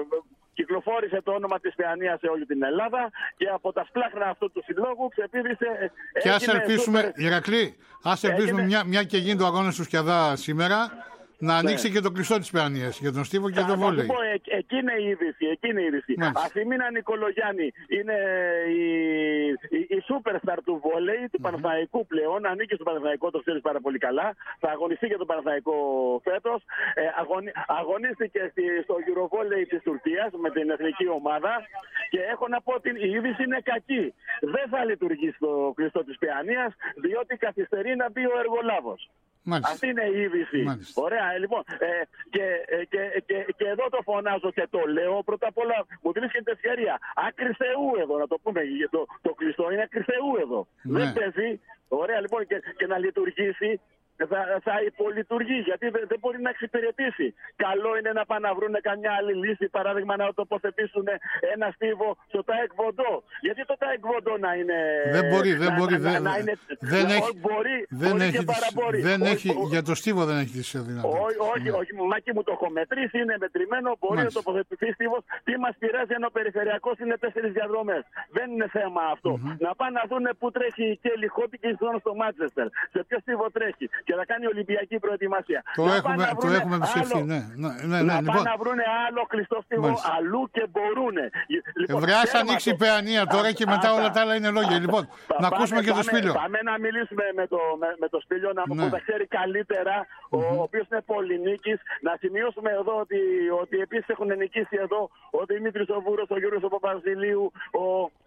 κυκλοφόρησε το όνομα της Παιανίας σε όλη την Ελλάδα και από τα σπλάχνα αυτού του συλλόγου ξεπήδησε. Και ας ελπίσουμε, σούπερ... Ηρακλή, ας ελπίσουμε έγινε... μια, μια και γίνει το αγώνα του Σκιαδά σήμερα, να ανοίξει ναι. και το κλειστό της Παιανίας για τον Στίβο και τον βόλεϊ. Ε, εκεί είναι η είδηση. Εκεί είναι η είδηση. Αθημίνα Νικολογιάννη είναι η, η, η superstar του βόλεϊ, του mm-hmm. Παναθηναϊκού πλέον. Ανήκει στο Παναθηναϊκό, το ξέρεις πάρα πολύ καλά. Θα αγωνιστεί για τον Παναθηναϊκό φέτος. Ε, αγωνι, αγωνίστηκε στη, στο Eurovolley της Τουρκίας με την εθνική ομάδα. Και έχω να πω ότι η είδηση είναι κακή. Δεν θα λειτουργήσει το κλειστό της Παιανίας, διότι καθυστερεί να μπει ο εργολάβος. Μάλιστα. Αυτή είναι η είδηση. Μάλιστα. Ωραία, λοιπόν. Ε, και, και, και, και εδώ το φωνάζω και το λέω. Πρώτα απ' όλα μου δίνει και την ευκαιρία. Άκρη Θεού εδώ, να το πούμε. Το, το κλειστό είναι άκρη Θεού εδώ. Ναι. Δεν παίζει. Ωραία, λοιπόν, και, και να λειτουργήσει. Θα, θα υπολειτουργεί, γιατί δεν, δεν μπορεί να εξυπηρετήσει. Καλό είναι να πάνε να βρουν καμιά άλλη λύση, παράδειγμα να τοποθετήσουν ένα στίβο στο ΤΑΕΚ Βοντό. Γιατί το ΤΑΕΚ Βοντό να είναι. Δεν μπορεί, δεν να, μπορεί. Να, δεν, να είναι, δεν να, έχει, μπορεί, δεν μπορεί έχει, και παραμπορεί. Δεν όχι, έχει, ό, για το στίβο δεν έχει τις δυνατότητες. Όχι, όχι, ναι. όχι, μάκι μου το έχω μετρήσει, είναι μετρημένο. Μπορεί Μάλιστα. να τοποθετηθεί στίβο. Τι μας πειράζει, ενώ ο περιφερειακός είναι τέσσερις διαδρομές. Δεν είναι θέμα αυτό. Mm-hmm. Να πάνε να δουν πού τρέχει η Κέλι Χόπικινς στο Μάντσεστερ. Σε ποιο στίβο τρέχει. Και θα κάνει Ολυμπιακή προετοιμασία. Το να έχουμε, το έχουμε επισκεφθεί, ναι. ναι, ναι, ναι να λοιπόν. πάνε να βρουν άλλο κλειστό στίβο αλλού και μπορούν. Λοιπόν, Βρεάς ανοίξει η Παιανία τώρα και μετά όλα τα άλλα είναι λόγια. Λοιπόν, να ακούσουμε και το Σπήλιο. Πάμε να μιλήσουμε με το, με, με το Σπήλιο, να μου τα ξέρει καλύτερα, ο οποίος είναι πολυνίκης. Να σημειώσουμε εδώ ότι, ότι επίσης έχουν νικήσει εδώ ο Δημήτρης ο Βούρος, ο Γιώργος ο Παπαζηλίου, ο,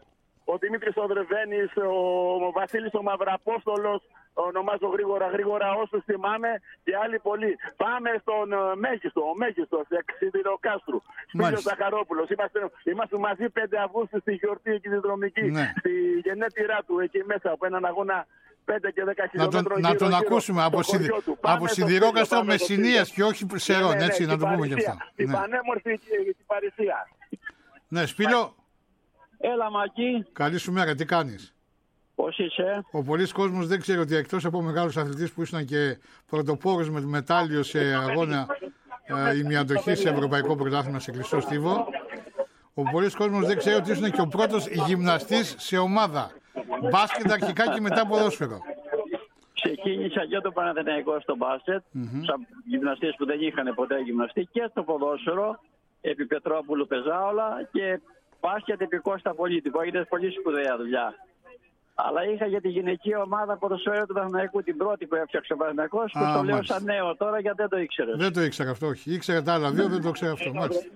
ο Δημήτρης ο Δρεβαίνης, ο Βασίλης ο Μαυραπόστολος. Ονομάζω γρήγορα γρήγορα όσους θυμάμαι και άλλοι πολλοί. Πάμε στον uh, Μέγιστο, ο Μέγιστος, εξ Κάστρου. Σπήλιος Ζαχαρόπουλος. Είμαστε, είμαστε μαζί πέντε Αυγούστου στη γιορτή εκεί τη δρομική, ναι. στη γενέτειρά του εκεί μέσα από έναν αγώνα πέντε και δέκα Να χιλιόμετρων. τον, να τον ακούσουμε από, σιδη, από Σιδηρόκαστρο Μεσσηνίας και όχι Σερών, ναι, ναι, έτσι, να το πούμε και αυτό. Την Ναι. πανέμορφη την Παρισία. Ναι, Σπύρο, Έλα Μακή, καλή σου μέρα, τι κάνεις? πώς είσαι? Ο πολλής κόσμος δεν ξέρει ότι εκτός από μεγάλους αθλητές που ήσουν και πρωτοπόρος με μετάλλιο σε αγώνα ε, ημιαντοχή σε ευρωπαϊκό πρωτάθλημα σε κλειστό στίβο, ο πολλής κόσμος δεν ξέρει ότι ήσουν και ο πρώτος γυμναστής σε ομάδα. Μπάσκετ αρχικά και μετά ποδόσφαιρο. Ξεκίνησα και το Παναθηναϊκό στο μπάσκετ, mm-hmm. σαν γυμναστής που δεν είχαν ποτέ γυμναστεί, και στο ποδόσφαιρο, επί Πετρόπουλου Πεζάολα, και μπάσκετ επί Κώστα Πολίτη, που έγινε πολύ σπουδαία δουλειά. Αλλά είχα για τη γυναική ομάδα ποδοσφαίρου του Παναθηναϊκού, την πρώτη που έφτιαξε ο Παναθηναϊκός, που το λέω σαν νέο τώρα γιατί δεν το ήξερε. Δεν το ήξερα αυτό, όχι. Ήξερα τα άλλα δύο, δεν το ήξερα αυτό. Μάλιστα.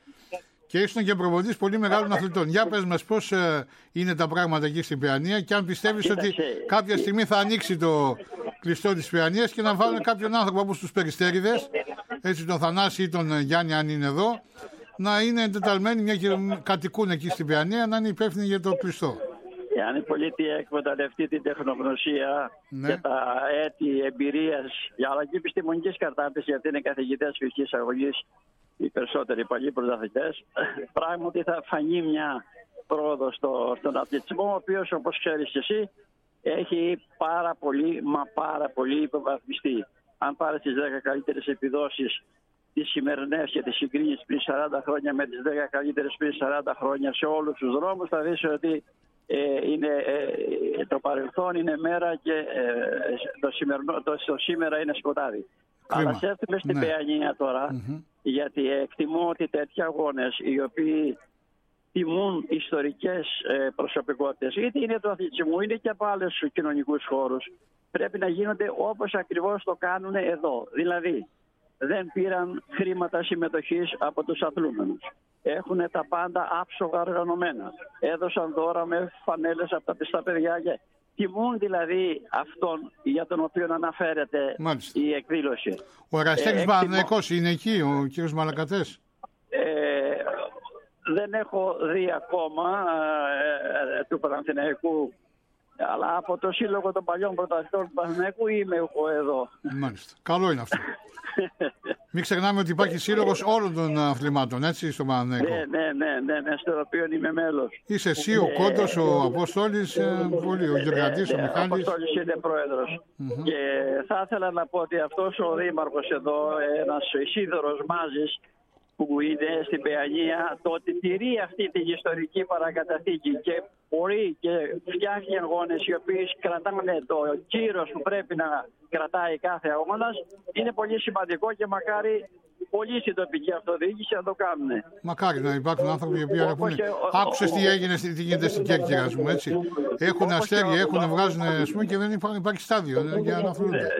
Και ήσουν και προπονητής πολύ μεγάλων αθλητών. Για πες μας πώς ε, είναι τα πράγματα εκεί στην Παιανία και αν πιστεύεις ότι κάποια στιγμή θα ανοίξει το κλειστό της Παιανίας και να βάλουν κάποιον άνθρωπο όπως τους Περιστέριδες, έτσι τον Θανάση ή τον Γιάννη αν είναι εδώ, να είναι εντεταλμένοι, μια και κατοικούν εκεί στην Παιανία, να είναι υπεύθυνοι για το κλειστό. Αν η πολίτεια εκμεταλλευτεί την τεχνογνωσία ναι. και τα έτη εμπειρίας αλλά και επιστημονικής κατάρτισης, γιατί είναι καθηγητές φυσικής αγωγής οι περισσότεροι παλιοί πρωταθλητές, πράγματι θα φανεί μια πρόοδο στο, στον αθλητισμό, ο οποίος, όπως ξέρεις και εσύ, έχει πάρα πολύ, μα πάρα πολύ υποβαθμιστεί. Αν πάρεις τις δέκα καλύτερες επιδόσεις τις σημερινές και τις συγκρίνεις πριν σαράντα χρόνια με τις δέκα καλύτερες πριν σαράντα χρόνια σε όλους τους δρόμους, θα δεις ότι ε, είναι, ε, το παρελθόν είναι μέρα και ε, το, σημερινό, το, το σήμερα είναι σκοτάδι. Κρίμα. Αλλά σέρθουμε στην ναι. Παιανία τώρα, mm-hmm. γιατί εκτιμώ ότι τέτοιοι αγώνες οι οποίοι τιμούν ιστορικές ε, προσωπικότητες, είτε είναι του αθλητισμού, είτε και από άλλους κοινωνικούς χώρους, πρέπει να γίνονται όπως ακριβώς το κάνουν εδώ. Δηλαδή, δεν πήραν χρήματα συμμετοχής από τους αθλούμενους. Έχουν τα πάντα άψογα οργανωμένα. Έδωσαν δώρα με φανέλες από τα πιστά παιδιά. Και τιμούν δηλαδή αυτόν για τον οποίο αναφέρεται Μάλιστα. η εκδήλωση. Ο Εραστέχνης ε, Παναθηναϊκός είναι εκεί, ο κύριος Μαλακατές. Ε, δεν έχω δει ακόμα ε, ε, του Παναθηναϊκού, αλλά από το Σύλλογο των Παλιών Πρωταθλητών του Παναθηναϊκού είμαι εγώ εδώ. Μάλιστα. Καλό είναι αυτό. Μην ξεχνάμε ότι υπάρχει σύλλογος όλων των αθλημάτων, έτσι, στο Παναθηναϊκό. Ναι, ναι, ναι, ναι, ναι, στο οποίο είμαι μέλος. Είσαι εσύ, ο Κόντος, ο Απόστολης, ε, πολύ, ο Γεωργιαντής, ο Μιχάλης. Ο Απόστολης είναι πρόεδρος. Mm-hmm. Και θα ήθελα να πω ότι αυτός ο δήμαρχος εδώ, ένας Ισίδωρος Μάζης, που είναι στην Παιανία, το ότι τηρεί αυτή την ιστορική παρακαταθήκη και μπορεί και φτιάχνει αγώνες οι οποίοι κρατάνε το κύρος που πρέπει να κρατάει κάθε αγώνας, είναι πολύ σημαντικό και μακάρι πολύ στην τοπική αυτοδιοίκηση να το κάνουν. Μακάρι να υπάρχουν άνθρωποι οι οποίοι αγαπούν. Άκουσες τι έγινε, τι γίνεται στην Κέρκυρα, ας πούμε, έτσι. Έχουν αστέρια, έχουν, βγάζουν, ας πούμε, και δεν υπάρχει, υπάρχει στάδιο για να αθλούνται.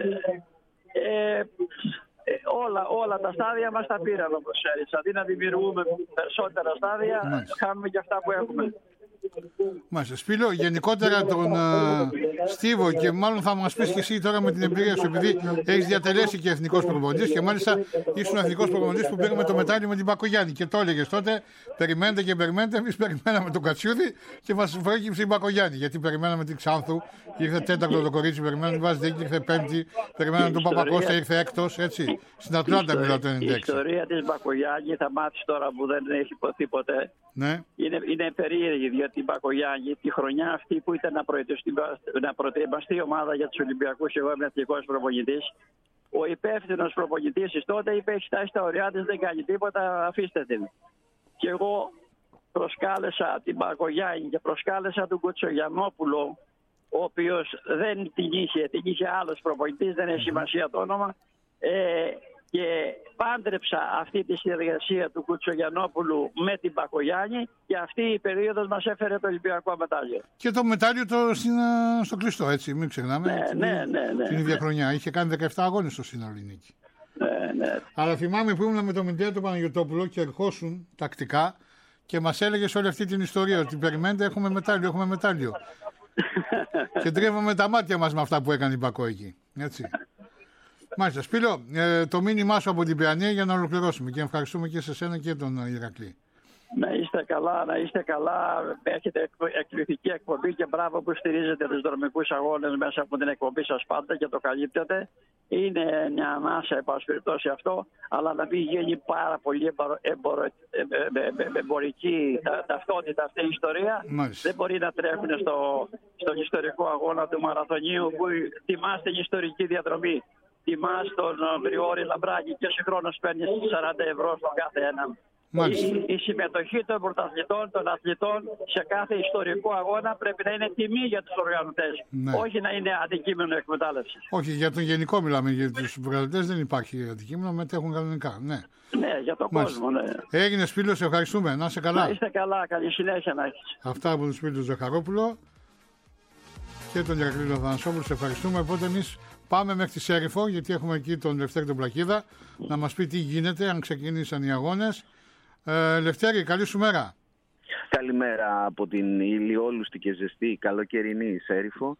Ε, Όλα, όλα τα στάδια μας τα πήραν, όπως ξέρεις. Αντί να δημιουργούμε περισσότερα στάδια, Μάλιστα. χάνουμε και αυτά που έχουμε. Μάλιστα. Σπύλο, γενικότερα τον uh, Στίβο, και μάλλον θα μας πεις και εσύ τώρα με την εμπειρία σου, επειδή έχεις διατελέσει και εθνικός προπονητής και μάλιστα ήσουν εθνικός προπονητής που πήραμε το μετάλλιο με την Μπακογιάννη και το έλεγες τότε, περιμένετε και περιμένετε, εμείς περιμέναμε τον Κατσιούδη και μας προέκυψε η Μπακογιάννη, γιατί περιμέναμε την Ξάνθου, ήρθε τέταρτο το κορίτσι, περιμέναμε την Βάζδεκη, ήρθε πέμπτη, περιμέναμε τον Παπακώστα, ήρθε έκτος, έτσι, στην Ατλάντα μιλάω το ενενήντα έξι. Η ιστορία της Μπακογιάννη θα μάθεις τώρα που δεν έχει υποθεί ποτέ. Ναι. Είναι, είναι περίεργη, διότι η Μπακογιάννη τη χρονιά αυτή που ήταν να, να προετοιμαστεί η ομάδα για τους Ολυμπιακούς, εγώ είμαι εθνικός προπονητής, ο υπεύθυνος προπονητής της τότε είπε: έχει φτάσει στα ωριά της, δεν κάνει τίποτα, αφήστε την. Και εγώ προσκάλεσα την Μπακογιάννη και προσκάλεσα τον Κουτσογιαννόπουλο, ο οποίος δεν την είχε, την είχε άλλος προπονητής, δεν έχει σημασία το όνομα. Ε, και πάντρεψα αυτή τη συνεργασία του Κουτσογιαννόπουλου με την Μπακογιάννη και αυτή η περίοδος μας έφερε το Ολυμπιακό μετάλλιο. Και το μετάλλιο το στο κλειστό, έτσι, μην ξεχνάμε. Ναι, την, ναι, ναι, ναι, την ίδια ναι. χρονιά. Είχε κάνει δεκαεπτά αγώνες στο σύνολο νίκη. Ναι, ναι. Αλλά θυμάμαι που ήμουν με τον Μητέρα του Παναγιωτόπουλο και ερχόσουν τακτικά και μας έλεγες όλη αυτή την ιστορία ότι περιμένετε, έχουμε μετάλλιο, έχουμε μετάλλιο. Και τρίβαμε τα μάτια μας με αυτά που έκανε η Μπακό εκεί. Έτσι. Μάλιστα. Σπύλο, ε, το μήνυμά σου από την Παιανία για να ολοκληρώσουμε και ευχαριστούμε και σε σένα και τον Ηρακλή. Να είστε καλά, να είστε καλά. Έχετε εκπληκτική εκπομπή και μπράβο που στηρίζετε τους δρομικούς αγώνες μέσα από την εκπομπή σας πάντα και το καλύπτετε. Είναι μια ανάσα, εν πάση περιπτώσει, αυτό, αλλά να μην γίνει πάρα πολύ εμπορο, εμπορο, εμπορική ταυτότητα αυτή η ιστορία. Μάλιστα. Δεν μπορεί να τρέχουν στο, στον ιστορικό αγώνα του μαραθωνίου που τιμά την ιστορική διαδρομή. Τιμά τον Γρηγόρη Λαμπράκη και συγχρόνως παίρνει σαράντα ευρώ στον κάθε έναν. Η, η συμμετοχή των πρωταθλητών, των αθλητών σε κάθε ιστορικό αγώνα πρέπει να είναι τιμή για τους οργανωτές. Ναι. Όχι να είναι αντικείμενο εκμετάλλευσης. Όχι, για τον γενικό μιλάμε. Για τους οργανωτές δεν υπάρχει αντικείμενο, μετέχουν κανονικά. Ναι, ναι, για τον Μάλιστα. κόσμο. Ναι. Έγινε Σπύλο, σε ευχαριστούμε. Να είσαι καλά. Να είστε καλά, καλή συνέχεια να έχεις. Αυτά από τον Σπύλο Ζαχαρόπουλο και τον Ηρακλή Αθανασόπουλο. Σε ευχαριστούμε. Οπότε εμείς πάμε μέχρι τη Σέριφο, γιατί έχουμε εκεί τον Λευτέρη τον Πλακίδα να μας πει τι γίνεται, αν ξεκίνησαν οι αγώνες. Ε, Λευτέρη, καλή σου μέρα. Καλημέρα από την ηλιόλουστη και ζεστή καλοκαιρινή Σέριφο.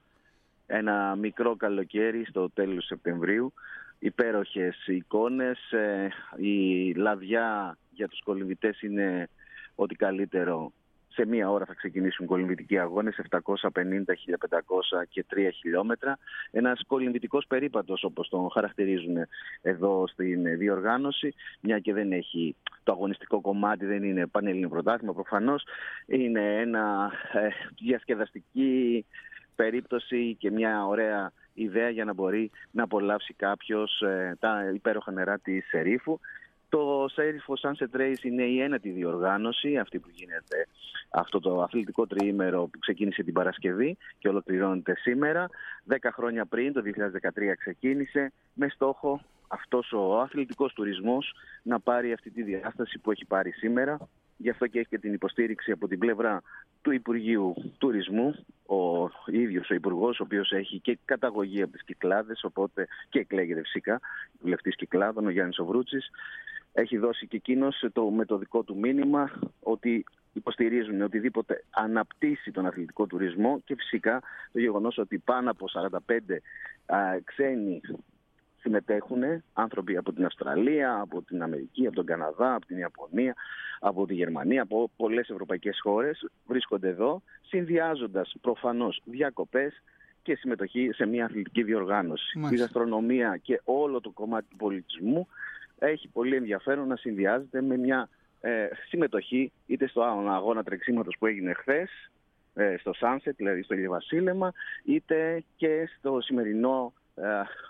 Ένα μικρό καλοκαίρι στο τέλος Σεπτεμβρίου. Υπέροχες εικόνες. Ε, η λαδιά για τους κολυμβητές είναι ό,τι καλύτερο. Σε μία ώρα θα ξεκινήσουν κολυμβητικοί αγώνες, επτακόσια πενήντα, χίλια πεντακόσια και τρία χιλιόμετρα. Ένας κολυμβητικός περίπατος, όπως τον χαρακτηρίζουν εδώ στην διοργάνωση, μια και δεν έχει το αγωνιστικό κομμάτι, δεν είναι πανελλήνιο πρωτάθλημα προφανώς. Είναι ένα ε, διασκεδαστική περίπτωση και μια ωραία ιδέα για να μπορεί να απολαύσει κάποιος ε, τα υπέροχα νερά της Σερίφου. Το Σέριφο Sunset Race είναι η ένατη διοργάνωση, αυτή που γίνεται αυτό το αθλητικό τριήμερο που ξεκίνησε την Παρασκευή και ολοκληρώνεται σήμερα. Δέκα χρόνια πριν, το δύο χιλιάδες δεκατρία ξεκίνησε, με στόχο αυτός ο αθλητικός τουρισμός να πάρει αυτή τη διάσταση που έχει πάρει σήμερα. Γι' αυτό και έχει και την υποστήριξη από την πλευρά του Υπουργείου Τουρισμού, ο ίδιος ο Υπουργός, ο οποίος έχει και καταγωγή από τις Κυκλάδες, οπότε και εκλέγεται φυσικά βουλευτής Κυκλάδων, ο Γιάννης Οβρούτσης. Έχει δώσει και εκείνος το, με το δικό του μήνυμα ότι υποστηρίζουν οτιδήποτε αναπτύσσει τον αθλητικό τουρισμό και φυσικά το γεγονός ότι πάνω από σαράντα πέντε α, ξένοι συμμετέχουν, άνθρωποι από την Αυστραλία, από την Αμερική, από τον Καναδά, από την Ιαπωνία, από τη Γερμανία, από πολλές ευρωπαϊκές χώρες βρίσκονται εδώ, συνδυάζοντας προφανώς διακοπές και συμμετοχή σε μια αθλητική διοργάνωση. Μάλιστα. Η γαστρονομία και όλο το κομμάτι του πολιτισμού έχει πολύ ενδιαφέρον να συνδυάζεται με μια ε, συμμετοχή είτε στο αγώνα τρεξίματος που έγινε χθες, ε, στο Sunset, δηλαδή στο ηλιοβασίλεμα, είτε και στο σημερινό ε,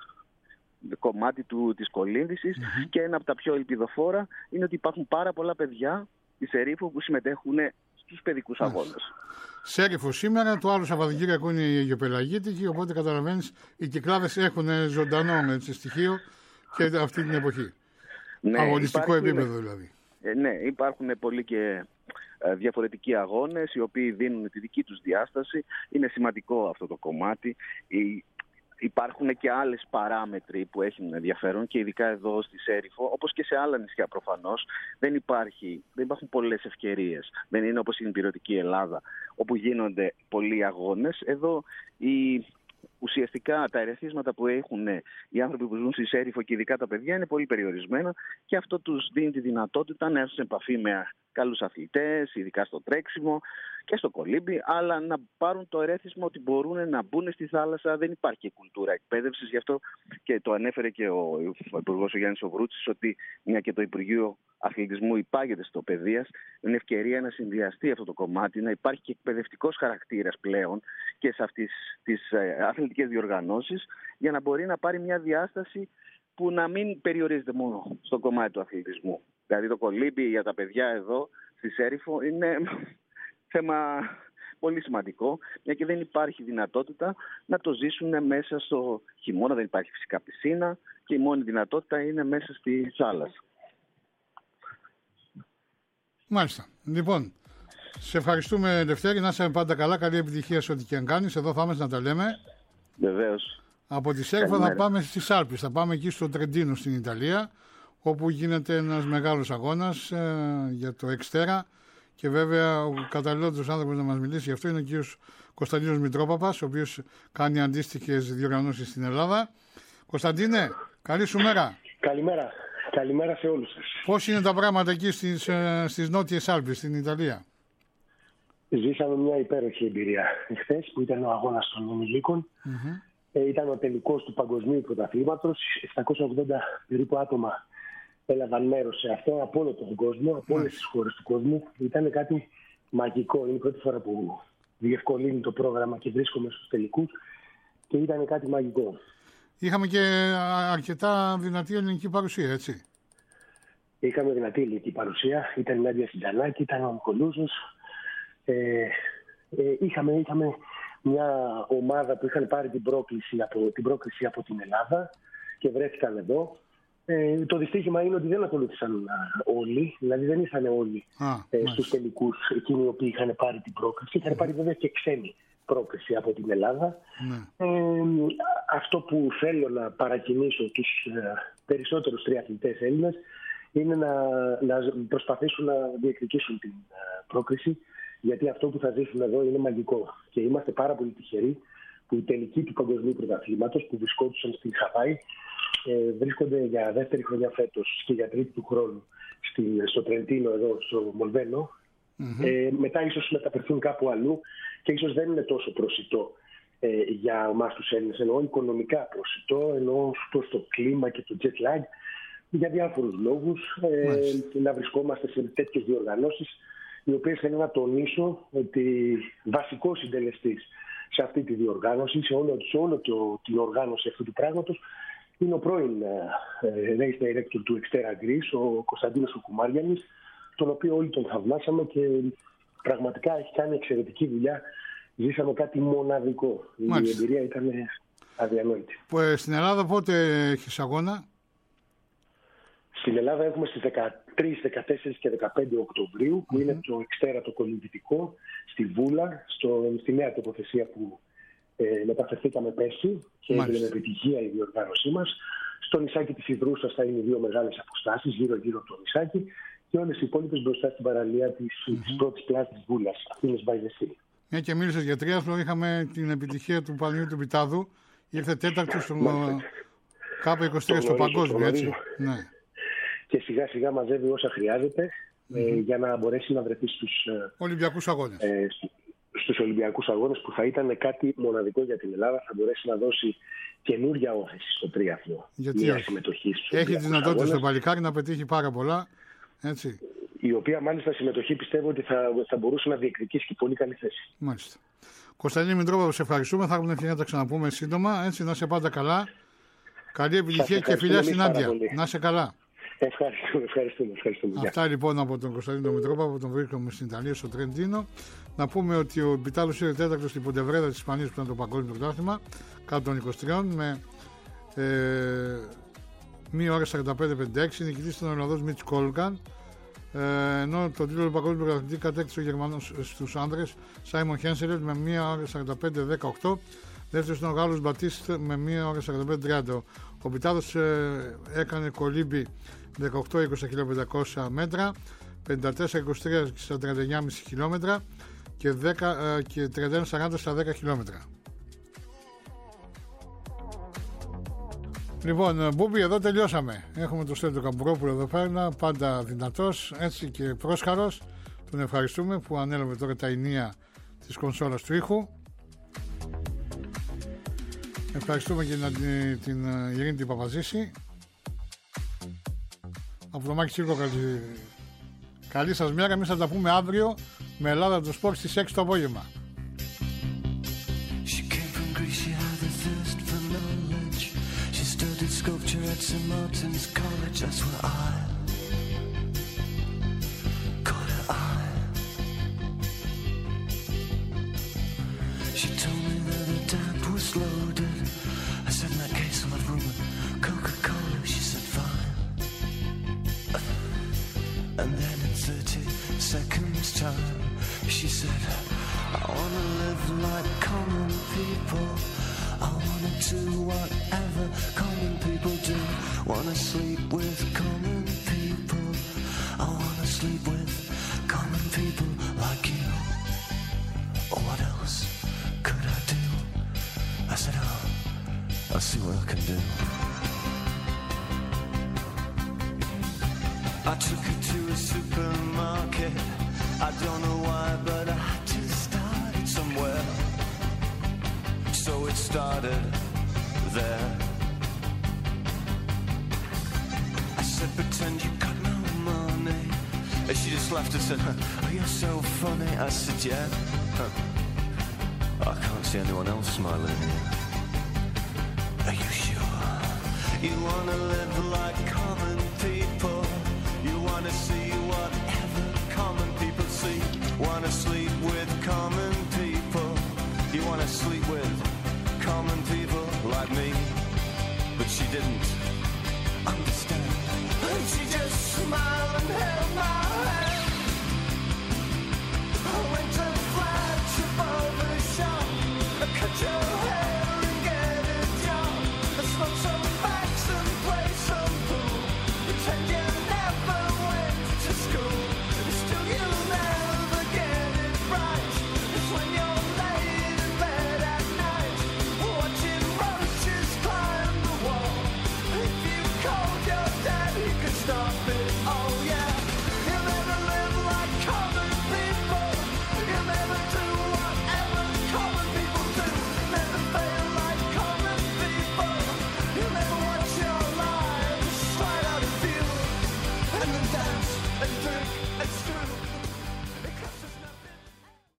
κομμάτι του, της κολύμβησης. Mm-hmm. Και ένα από τα πιο ελπιδοφόρα είναι ότι υπάρχουν πάρα πολλά παιδιά της Σερίφου που συμμετέχουν στους παιδικούς mm-hmm. αγώνες. Σέριφο σήμερα, το άλλο Σαββατοκύριακο είναι η Αιγυπελαγίτικη, οπότε καταλαβαίνεις οι Κυκλάδες έχουν ζωντανό έτσι, στοιχείο και αυτή την εποχή. Ναι, αγωνιστικό υπάρχει, επίπεδο δηλαδή. Ε, ναι, υπάρχουν πολλοί και ε, διαφορετικοί αγώνες οι οποίοι δίνουν τη δική τους διάσταση. Είναι σημαντικό αυτό το κομμάτι. Η, υπάρχουν και άλλες παράμετροι που έχουν ενδιαφέρον και ειδικά εδώ στη Σέριφο, όπως και σε άλλα νησιά προφανώς, δεν, υπάρχει, δεν υπάρχουν πολλές ευκαιρίες. Δεν είναι όπως στην υπηρετική Ελλάδα, όπου γίνονται πολλοί αγώνες. Εδώ η... Ουσιαστικά τα ερεθίσματα που έχουν οι άνθρωποι που ζουν στη Σέριφο και ειδικά τα παιδιά είναι πολύ περιορισμένα και αυτό τους δίνει τη δυνατότητα να έρθουν σε επαφή με καλούς αθλητές, ειδικά στο τρέξιμο και στο κολύμπι, αλλά να πάρουν το ερέθισμα ότι μπορούν να μπουν στη θάλασσα. Δεν υπάρχει και κουλτούρα εκπαίδευσης, γι' αυτό και το ανέφερε και ο, ο Υπουργός ο Γιάννης Οβρούτσης, ότι μια και το Υπουργείο Αθλητισμού υπάγεται στο παιδείας, είναι ευκαιρία να συνδυαστεί αυτό το κομμάτι, να υπάρχει και εκπαιδευτικός χαρακτήρας πλέον και σε αυτές τις ε, αθλητικές διοργανώσεις, για να μπορεί να πάρει μια διάσταση που να μην περιορίζεται μόνο στο κομμάτι του αθλητισμού. Δηλαδή το κολύμπι για τα παιδιά εδώ στη Σέριφο είναι θέμα πολύ σημαντικό, μια και δεν υπάρχει δυνατότητα να το ζήσουν μέσα στο χειμώνα, δεν υπάρχει φυσικά πισίνα και η μόνη δυνατότητα είναι μέσα στη θάλασσα. Μάλιστα. Λοιπόν, σε ευχαριστούμε Λευτέρη, να είσαι πάντα καλά, καλή επιτυχία σε ό,τι και αν κάνεις. Εδώ θα είμαστε να τα λέμε. Βεβαίως. Από τη Σέριφο θα πάμε στις Άλπεις, θα πάμε εκεί στο Τρεντίνο στην Ιταλία, όπου γίνεται ένας μεγάλος αγώνας ε, για το Εξτέρα και βέβαια ο καταλληλότερος άνθρωπος να μας μιλήσει γι' αυτό είναι ο κ. Κωνσταντίνος Μητρόπαπας, ο οποίος κάνει αντίστοιχες διοργανώσεις στην Ελλάδα. Κωνσταντίνε, καλή σου μέρα. Καλημέρα. Καλημέρα σε όλους σας. Πώς είναι τα πράγματα εκεί στις, στις Νότιες Άλπεις, στην Ιταλία? Ζήσαμε μια υπέροχη εμπειρία χθες που ήταν ο αγώνας των ενηλίκων. Mm-hmm. Ε, ήταν ο τελικός του παγκοσμίου πρωταθλήματος. επτακόσια ογδόντα περίπου άτομα έλαβαν μέρος σε αυτό από όλο τον κόσμο, από όλες τις χώρες του κόσμου. Ήταν κάτι μαγικό. Είναι η πρώτη φορά που διευκολύνει το πρόγραμμα και βρίσκομαι στους τελικούς και ήταν κάτι μαγικό. Είχαμε και αρκετά δυνατή ελληνική παρουσία, έτσι. Είχαμε δυνατή ελληνική παρουσία. Ήταν η Νάντια Συντανάκη, ήταν ο Νικολούζος. Ε, ε, είχαμε, είχαμε μια ομάδα που είχαν πάρει την πρόκληση από την, πρόκληση από την Ελλάδα και βρέθηκαν εδώ. Ε, το δυστύχημα είναι ότι δεν ακολούθησαν όλοι, δηλαδή δεν ήρθαν όλοι Α, ε, στους τελικούς εκείνοι οι οποίοι είχαν πάρει την πρόκληση. Είχαν πάρει βέβαια και ξένοι πρόκληση από την Ελλάδα. Ναι. Ε, αυτό που θέλω να παρακινήσω τους ε, περισσότερους τριαθλητές Έλληνες είναι να, να προσπαθήσουν να διεκδικήσουν την ε, πρόκληση, γιατί αυτό που θα ζήσουν εδώ είναι μαγικό. Και είμαστε πάρα πολύ τυχεροί που οι τελικοί του παγκοσμίου πρωταθλήματος που βρισκόντουσαν στην Χαβάη ε, βρίσκονται για δεύτερη χρονιά φέτος και για τρίτη του χρόνου στη, στο Τρεντίνο εδώ στο Μολβένο. Mm-hmm. Ε, μετά ίσως μεταφερθούν κάπου αλλού και ίσως δεν είναι τόσο προσιτό ε, για εμάς τους Έλληνες. Εννοώ οικονομικά προσιτό, εννοώ στο, στο κλίμα και το jet lag, για διάφορους λόγους ε, να βρισκόμαστε σε τέτοιες διοργανώσεις, οι οποίες θέλω να τονίσω ότι βασικός συντελεστής σε αυτή τη διοργάνωση, σε όλο, σε όλο το, την οργάνωση αυτού του πράγματος, είναι ο πρώην ε, race director του Exterra Greece, ο Κωνσταντίνος ο Κουμάριανης, τον οποίο όλοι τον θαυμάσαμε και πραγματικά έχει κάνει εξαιρετική δουλειά. Ζήσαμε κάτι μοναδικό. Μάλιστα. Η εμπειρία ήταν αδιανόητη. Pues, στην Ελλάδα πότε έχεις αγώνα? Στην Ελλάδα έχουμε στις δεκατρείς, δεκατέσσερις και δεκαπέντε Οκτωβρίου, που mm-hmm. είναι το Exterra το κολυμβητικό, στη Βούλα, στο, στη νέα τοποθεσία που ε, μεταφερθήκαμε πέρσι και έγινε με επιτυχία η διοργάνωσή μας. Στο νησάκι της Ιδρούσας θα είναι δύο μεγάλες αποστάσεις γύρω-γύρω από το νησάκι και όλες οι υπόλοιπες μπροστά στην παραλία της, mm-hmm. της πρώτης πλάσης της Βούλας, Αθήνες by the Sea. Ναι, και μίλησες για τρίαθλο, είχαμε την επιτυχία του Παναγιού του Πιτάδου, ήρθε τέταρτο στον κάπου είκοσι τρία στο παγκόσμιο, έτσι. Ναι. Και σιγά σιγά μαζεύει όσα χρειάζεται mm-hmm. ε, για να μπορέσει να βρεθεί στους Ολυμπιακούς Αγώνες. Ε, στους Ολυμπιακούς Αγώνες, που θα ήταν κάτι μοναδικό για την Ελλάδα, θα μπορέσει να δώσει καινούργια όθηση στο τρίαθλο. Γιατί έχει, έχει τη δυνατότητα στο παλικάρι να πετύχει πάρα πολλά, έτσι. Η οποία μάλιστα συμμετοχή πιστεύω ότι θα, θα μπορούσε να διεκδικήσει και πολύ καλή θέση. Μάλιστα. Κωνσταντίνη Μητρόπουλο, σε ευχαριστούμε. Θα έχουμε ευκαιρία να τα ξαναπούμε σύντομα. Έτσι, να σε πάντα καλά. Καλή επιτυχία και φιλιά στην Άντια. Να σε καλά. Ευχαριστούμε, ευχαριστούμε, ευχαριστούμε. Αυτά λοιπόν από τον Κωνσταντίνο Μητρόπουλο που τον βρίσκομαι στην Ιταλία, στο Τρεντίνο. Να πούμε ότι ο Πιτάλος είναι τέταρτος στην Ποντεβρέδα της Ισπανίας, που ήταν το παγκόσμιο πρωτάθλημα, κάτω των είκοσι τριών, με ε, μία ώρα σαράντα πέντε πενήντα έξι. Νικητής ήταν ο Ολλανδός Μιτς Κόλκαν. Ε, ενώ τον τίτλο του παγκόσμιου πρωταθλητή κατέκτησε ο Γερμανός στους άνδρες Σάιμον Χένσελετ με μία ώρα σαράντα πέντε δεκαοκτώ. Δεύτερος ήταν ο Γάλλος Μπατίστ με μία ώρα σαράντα πέντε τριάντα. Ο Πιτάδος ε, έκανε κολύμπι δεκαοκτώ είκοσι χιλιάδες πεντακόσια μέτρα, πενήντα τέσσερα είκοσι τρία στα τριάντα εννιά κόμμα πέντε χιλιόμετρα και, δέκα, ε, και τριάντα ένα σαράντα στα δέκα χιλιόμετρα. Λοιπόν, Μπούμπι, εδώ τελειώσαμε. Έχουμε τον Στέλιο Καμπουρόπουλο εδώ πέρα, πάντα δυνατός, έτσι και πρόσχαρος. Τον ευχαριστούμε που ανέλαβε τώρα τα ενία της κονσόλας του ήχου. Ευχαριστούμε και την, την Ειρήνη την Παπαζήση. Από το Μάκη Τσίρκο, καλή, καλή σας μέρα. Εμείς θα τα πούμε αύριο με Ελλάδα το σπορ στις έξι το απόγευμα. Sculpture at Saint Martin's College, that's where I caught her eye. She told me that the tap was loaded. I said, in that case, I'll have room with Coca-Cola. She said, fine. And then in thirty seconds time, she said, I wanna live like common people. I wanna do whatever common people do. Wanna sleep with common people. I wanna sleep with common people like you. Oh, what else could I do? I said, oh, I'll see what I can do. took her to a supermarket. I don't know why, but I just started somewhere. So it started there. I said, pretend you got no money. And she just laughed and said, oh, you're so funny. I said, yeah. Huh. I can't see anyone else smiling here. Are you sure? You wanna live like common people. You wanna see whatever common people see. Wanna sleep with common people. You wanna sleep with common people like me. But she didn't understand. And she just smiled and held my hand. I went to flash above the shop. I cut you